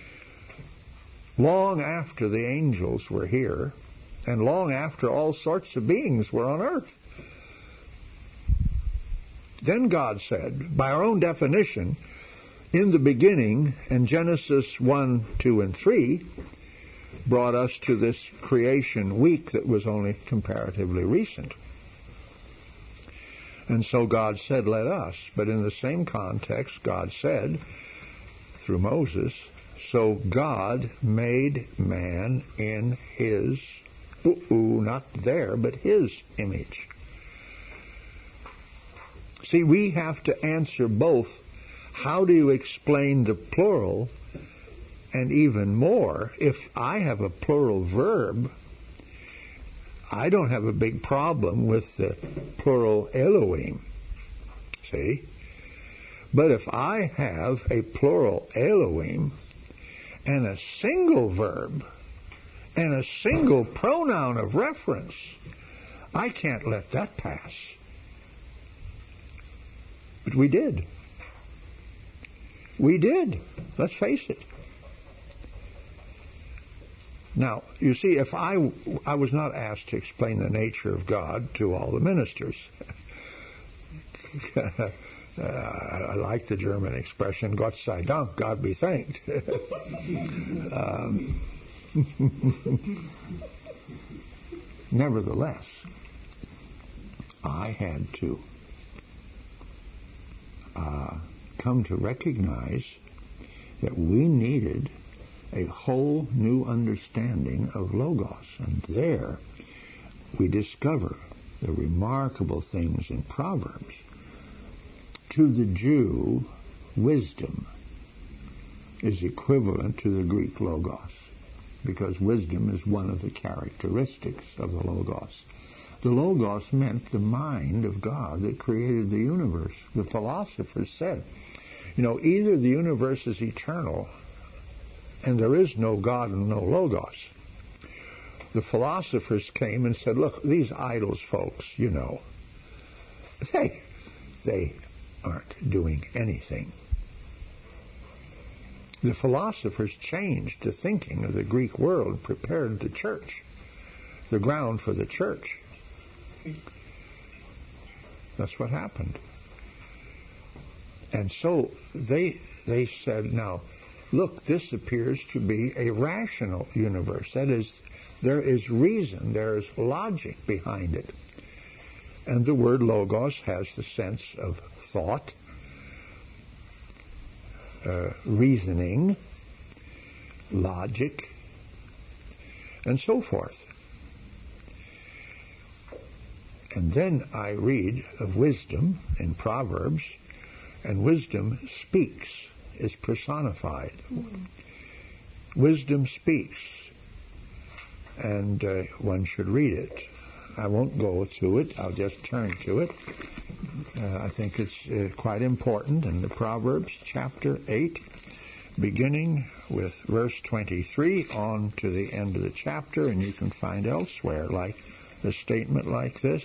long after the angels were here, and long after all sorts of beings were on earth. Then God said, by our own definition, in the beginning, and Genesis one, two, and three brought us to this creation week that was only comparatively recent. And so God said, let us. But in the same context, God said, through Moses, so God made man in his, ooh, not there, but his image. See, we have to answer both. How do you explain the plural? And even more, if I have a plural verb, I don't have a big problem with the plural Elohim. See? But if I have a plural Elohim and a single verb and a single pronoun of reference, I can't let that pass. But we did. We did. Let's face it. Now, you see, if I, I was not asked to explain the nature of God to all the ministers. uh, I like the German expression, Gott sei Dank, God be thanked. um, nevertheless, I had to uh, come to recognize that we needed a whole new understanding of Logos. And there we discover the remarkable things in Proverbs. To the Jew, wisdom is equivalent to the Greek Logos, because wisdom is one of the characteristics of the Logos. The Logos meant the mind of God that created the universe. The philosophers said, you know, either the universe is eternal and there is no God and no Logos. The philosophers came and said, look, these idols folks, you know, they, they aren't doing anything. The philosophers changed the thinking of the Greek world, prepared the church, the ground for the church. That's what happened. And so they they said, now, look, this appears to be a rational universe. That is, there is reason, there is logic behind it. And the word logos has the sense of thought, uh, reasoning, logic, and so forth. And then I read of wisdom in Proverbs, and wisdom speaks, is personified. Mm-hmm. Wisdom speaks, and uh, one should read it. I won't go through it, I'll just turn to it. Uh, I think it's uh, quite important in the Proverbs chapter eight, beginning with verse twenty-three on to the end of the chapter, and you can find elsewhere like a statement like this.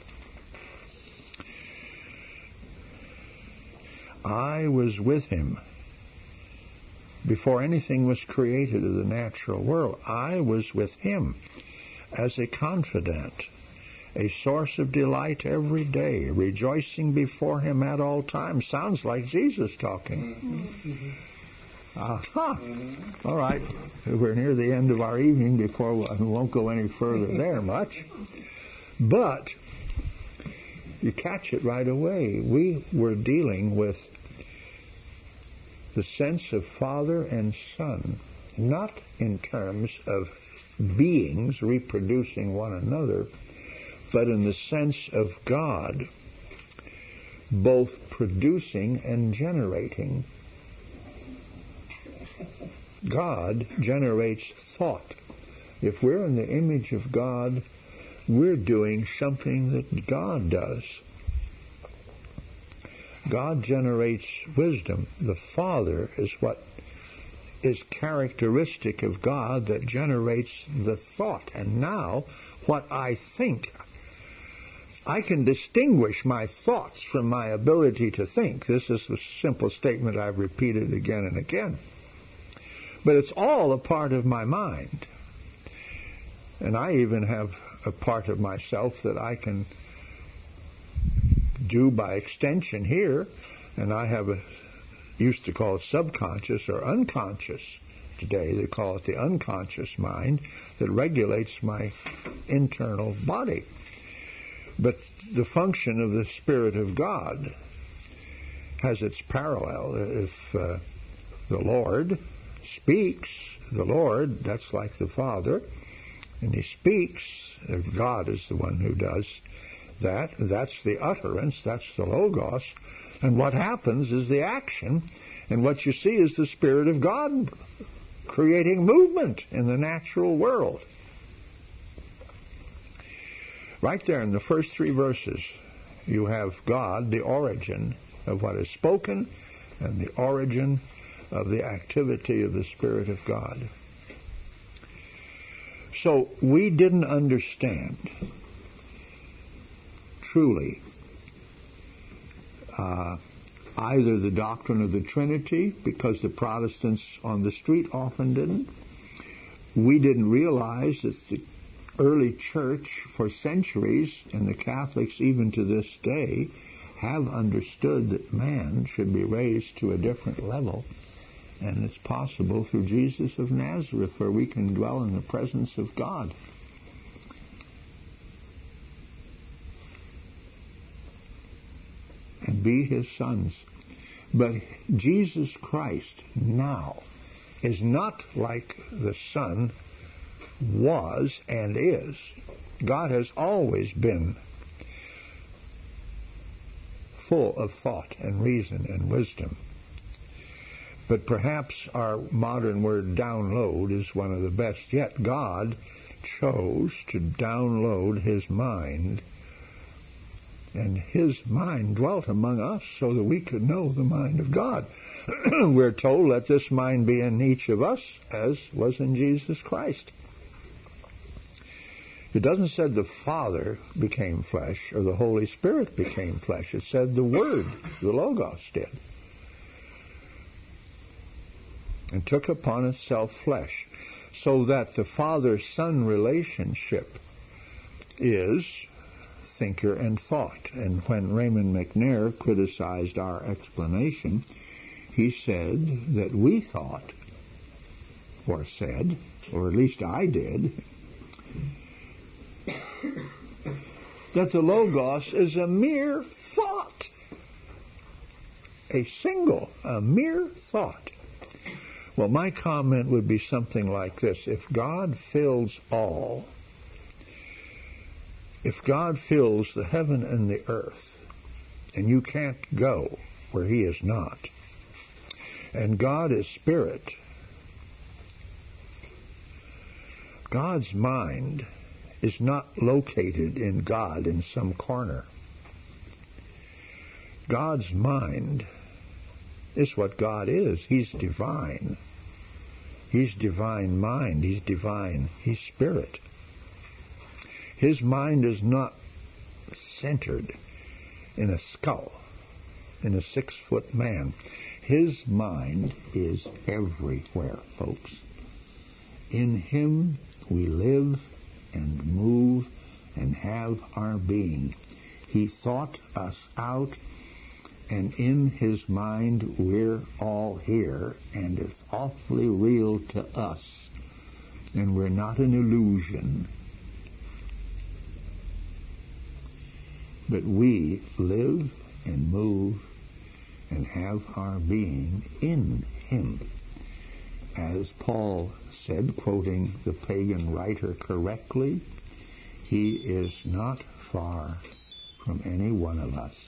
I was with him before anything was created of the natural world. I was with him as a confidant, a source of delight every day, rejoicing before him at all times. Sounds like Jesus talking. Mm-hmm. Aha. All right. We're near the end of our evening before we won't go any further there much. But you catch it right away. We were dealing with the sense of Father and Son, not in terms of beings reproducing one another, but in the sense of God both producing and generating. God generates thought. If we're in the image of God, we're doing something that God does. God generates wisdom. The Father is what is characteristic of God that generates the thought. And now, what I think, I can distinguish my thoughts from my ability to think. This is a simple statement I've repeated again and again. But it's all a part of my mind. And I even have a part of myself that I can do by extension here, and I have a used to call it subconscious or unconscious. Today they call it the unconscious mind that regulates my internal body. But the function of the Spirit of God has its parallel. If uh, the Lord speaks, the Lord, that's like the Father, and He speaks, if God is the one who does that, that's the utterance, that's the Logos, and what happens is the action, and what you see is the Spirit of God creating movement in the natural world. Right there in the first three verses, you have God, the origin of what is spoken, and the origin of the activity of the Spirit of God. So we didn't understand truly uh, either the doctrine of the Trinity, because the Protestants on the street often didn't. We didn't realize that the early church for centuries, and the Catholics even to this day, have understood that man should be raised to a different level. And it's possible through Jesus of Nazareth, where we can dwell in the presence of God. And be His sons. But Jesus Christ now is not like the Son was and is. God has always been full of thought and reason and wisdom. But perhaps our modern word download is one of the best. Yet God chose to download His mind, and His mind dwelt among us so that we could know the mind of God. We're told, let this mind be in each of us as was in Jesus Christ. It doesn't say the Father became flesh or the Holy Spirit became flesh. It said the Word, the Logos, did. And took upon itself flesh. So that the Father-Son relationship is thinker and thought. And when Raymond McNair criticized our explanation, he said that we thought, or said, or at least I did, that the Logos is a mere thought. A single, a mere thought. Well, my comment would be something like this. If God fills all, if God fills the heaven and the earth, and you can't go where He is not, and God is Spirit, God's mind is not located in God in some corner. God's mind is what God is. He's divine. He's divine mind. He's divine. He's Spirit. His mind is not centered in a skull, in a six-foot man. His mind is everywhere, folks. In Him we live and move and have our being. He thought us out, and in His mind we're all here, and it's awfully real to us, and we're not an illusion. But we live and move and have our being in Him. As Paul said, quoting the pagan writer correctly, He is not far from any one of us.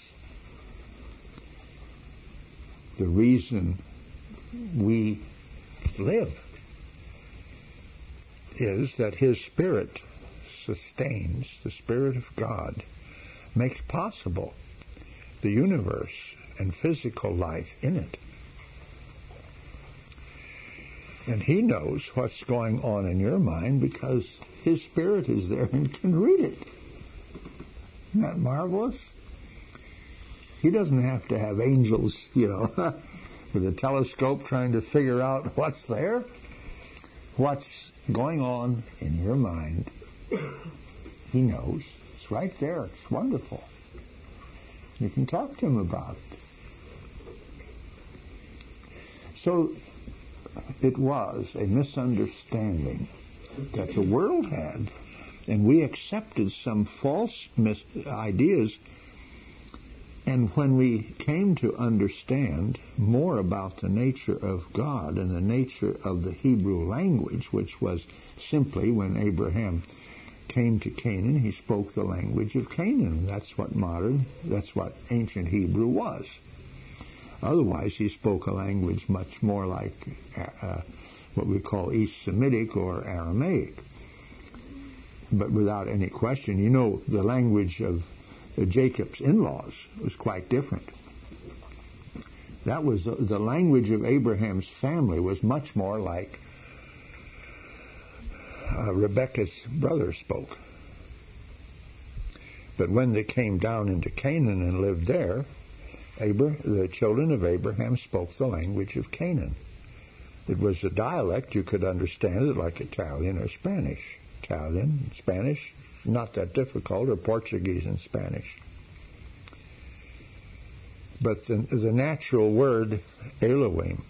The reason we live is that His Spirit sustains, the Spirit of God makes possible the universe and physical life in it. And He knows what's going on in your mind because His Spirit is there and can read it. Isn't that marvelous? He doesn't have to have angels, you know, with a telescope trying to figure out what's there. What's going on in your mind, He knows. It's right there. It's wonderful. You can talk to Him about it. So it was a misunderstanding that the world had, and we accepted some false mis- ideas. And when we came to understand more about the nature of God and the nature of the Hebrew language, which was simply when Abraham came to Canaan, he spoke the language of Canaan. That's what modern, that's what ancient Hebrew was. Otherwise, he spoke a language much more like uh, what we call East Semitic or Aramaic. But without any question, you know, the language of the Jacob's in-laws was quite different. That was the, the language of Abraham's family was much more like uh, Rebekah's brother spoke. But when they came down into Canaan and lived there, Abra- the children of Abraham spoke the language of Canaan. It was a dialect. You could understand it like Italian or Spanish. Italian, Spanish, not that difficult, or Portuguese and Spanish. But the, the natural word Elohim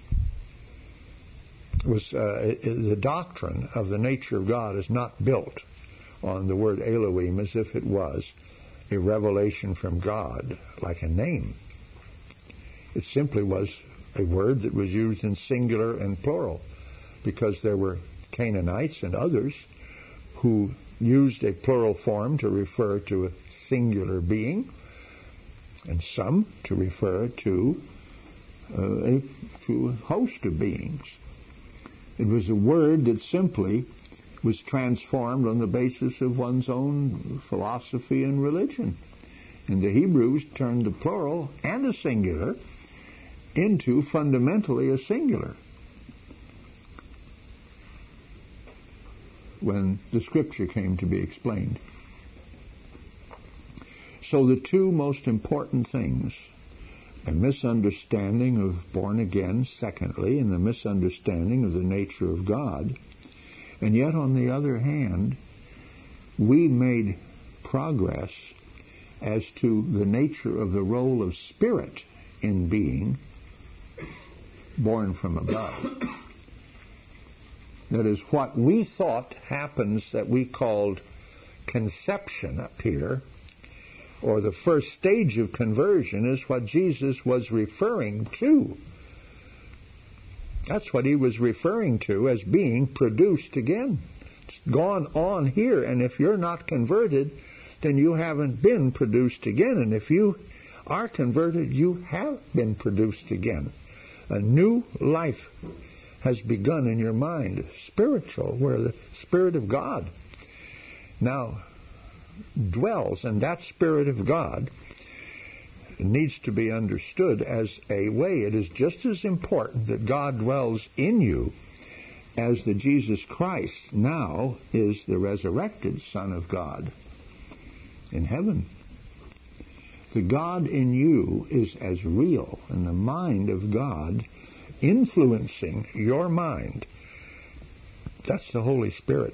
was uh, the doctrine of the nature of God is not built on the word Elohim as if it was a revelation from God, like a name. It simply was a word that was used in singular and plural, because there were Canaanites and others who used a plural form to refer to a singular being, and some to refer to uh, a, to a host of beings. It was a word that simply was transformed on the basis of one's own philosophy and religion. And the Hebrews turned the plural and a singular into fundamentally a singular when the Scripture came to be explained. So the two most important things, a misunderstanding of born again, secondly, and a misunderstanding of the nature of God. And yet, on the other hand, we made progress as to the nature of the role of spirit in being born from above. That is, what we thought happens that we called conception up here, or the first stage of conversion, is what Jesus was referring to. That's what he was referring to as being produced again. It's gone on here, and if you're not converted, then you haven't been produced again. And if you are converted, you have been produced again. A new life has begun in your mind, spiritual, where the Spirit of God now dwells, and that Spirit of God needs to be understood as a way. It is just as important that God dwells in you as the Jesus Christ now is the resurrected Son of God in heaven. The God in you is as real, and the mind of God influencing your mind. That's the Holy Spirit.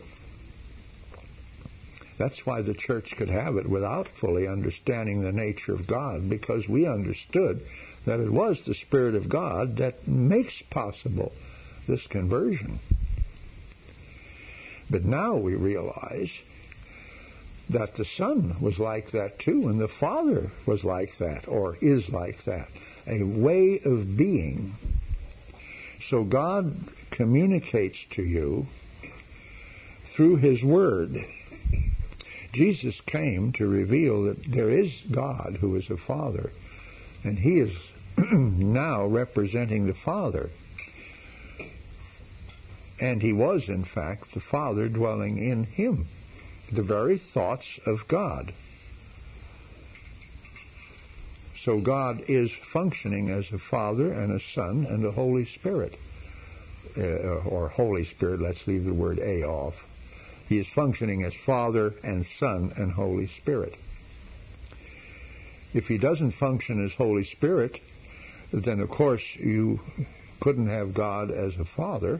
That's why the church could have it without fully understanding the nature of God, because we understood that it was the Spirit of God that makes possible this conversion. But now we realize that the Son was like that too, and the Father was like that, or is like that, a way of being. So God communicates to you through His Word. Jesus came to reveal that there is God who is a Father, and He is now representing the Father. And He was, in fact, the Father dwelling in Him, the very thoughts of God. So God is functioning as a Father and a Son and a Holy Spirit. Uh, or Holy Spirit, let's leave the word A off. He is functioning as Father and Son and Holy Spirit. If He doesn't function as Holy Spirit, then of course you couldn't have God as a Father.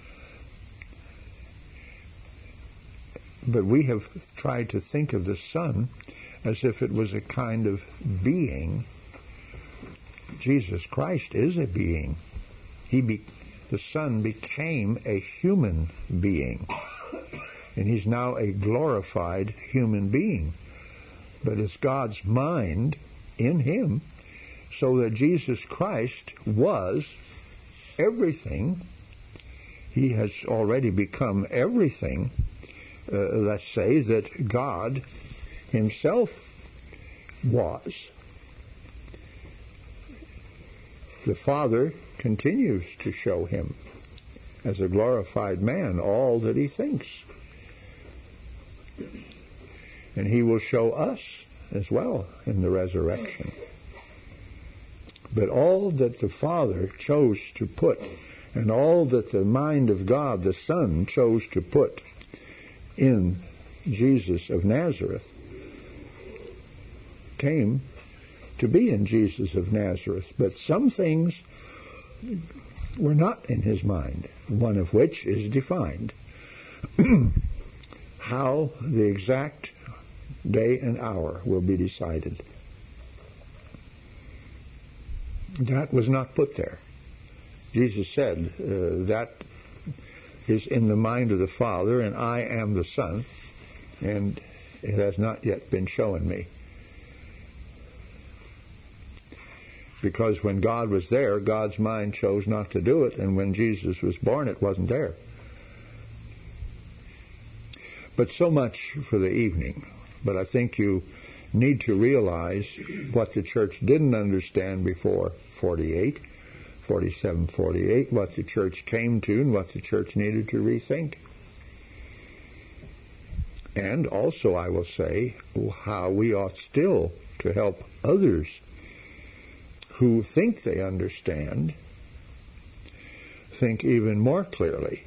But we have tried to think of the Son as if it was a kind of being. Jesus Christ is a being. He be, the Son became a human being. And he's now a glorified human being. But it's God's mind in him, so that Jesus Christ was everything. He has already become everything, uh, let's say, that God himself was. The Father continues to show him as a glorified man all that he thinks. And he will show us as well in the resurrection. But all that the Father chose to put, and all that the mind of God, the Son, chose to put in Jesus of Nazareth, came to be in Jesus of Nazareth. But some things were not in his mind, one of which is defined. How the exact day and hour will be decided. That was not put there. Jesus said, uh, that is in the mind of the Father, and I am the Son, and it has not yet been shown me. Because when God was there, God's mind chose not to do it, and when Jesus was born, it wasn't there. But so much for the evening. But I think you need to realize what the church didn't understand before forty-eight, forty-seven, forty-eight, what the church came to and what the church needed to rethink. And also, I will say, how we ought still to help others who think they understand think even more clearly.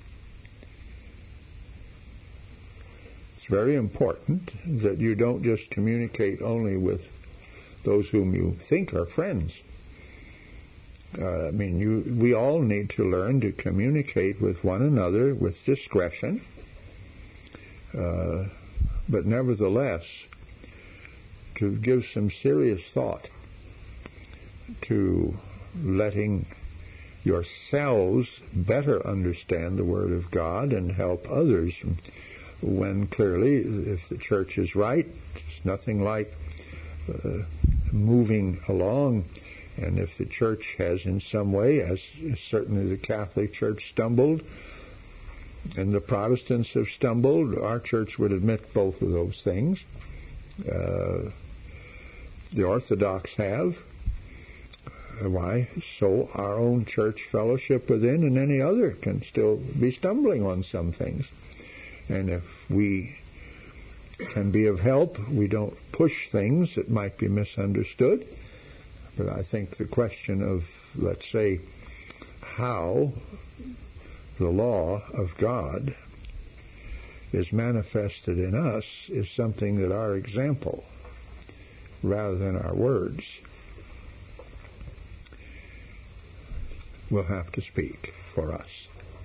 It's very important that you don't just communicate only with those whom you think are friends. Uh, I mean, you, we all need to learn to communicate with one another with discretion, uh, but nevertheless, to give some serious thought to letting yourselves better understand the Word of God and help others, when clearly, if the church is right, it's nothing like uh, moving along. And if the church has in some way, as certainly the Catholic Church stumbled, and the Protestants have stumbled, our church would admit both of those things. Uh, the Orthodox have. Why? So our own church fellowship within and any other can still be stumbling on some things. And if we can be of help, we don't push things that might be misunderstood. But I think the question of, let's say, how the law of God is manifested in us is something that our example, rather than our words, will have to speak for us.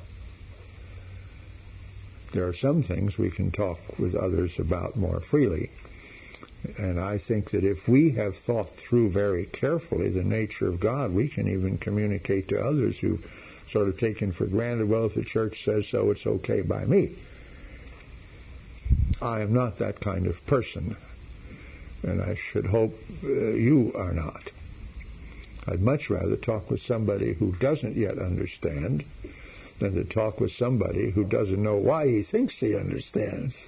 There are some things we can talk with others about more freely. And I think that if we have thought through very carefully the nature of God, we can even communicate to others who sort of taken for granted, well, if the church says so, it's okay by me. I am not that kind of person, and I should hope uh, you are not. I'd much rather talk with somebody who doesn't yet understand than to talk with somebody who doesn't know why he thinks he understands.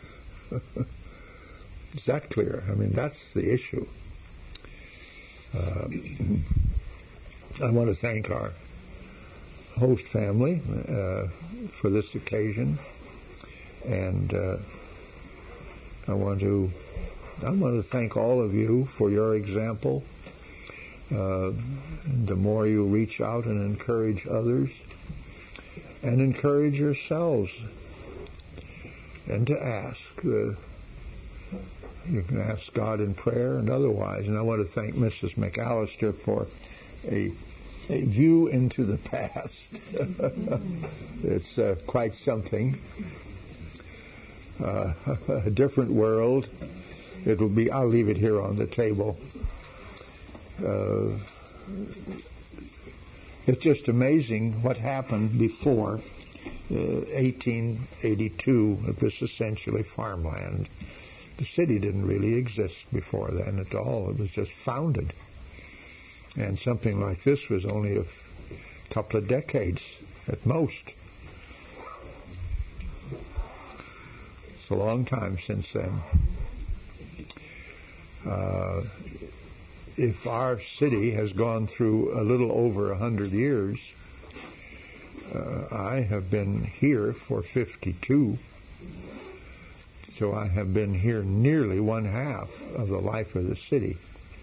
Is that clear? I mean, that's the issue. Uh, I want to thank our host family uh, for this occasion, and uh, I want to I want to thank all of you for your example. Uh, the more you reach out and encourage others, and encourage yourselves, and to ask. Uh, You can ask God in prayer and otherwise. And I want to thank Missus McAllister for a, a view into the past. It's uh, quite something. Uh, a different world. It will be, I'll leave it here on the table. Uh, It's just amazing what happened before uh, eighteen eighty-two. It was essentially farmland. The city didn't really exist before then at all. It was just founded. And something like this was only a f- couple of decades at most. It's a long time since then. Uh, if our city has gone through a little over a hundred years, uh, I have been here for fifty-two, so I have been here nearly one half of the life of the city.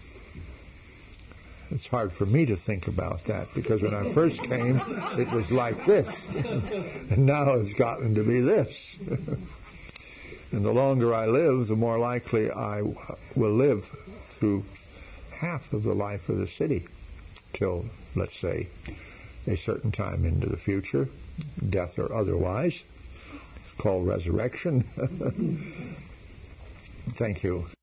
It's hard for me to think about that, because when I first came, it was like this, and now it's gotten to be this. And the longer I live, the more likely I will live through half of the life of the city till, let's say, a certain time into the future, death or otherwise. It's called resurrection. Thank you.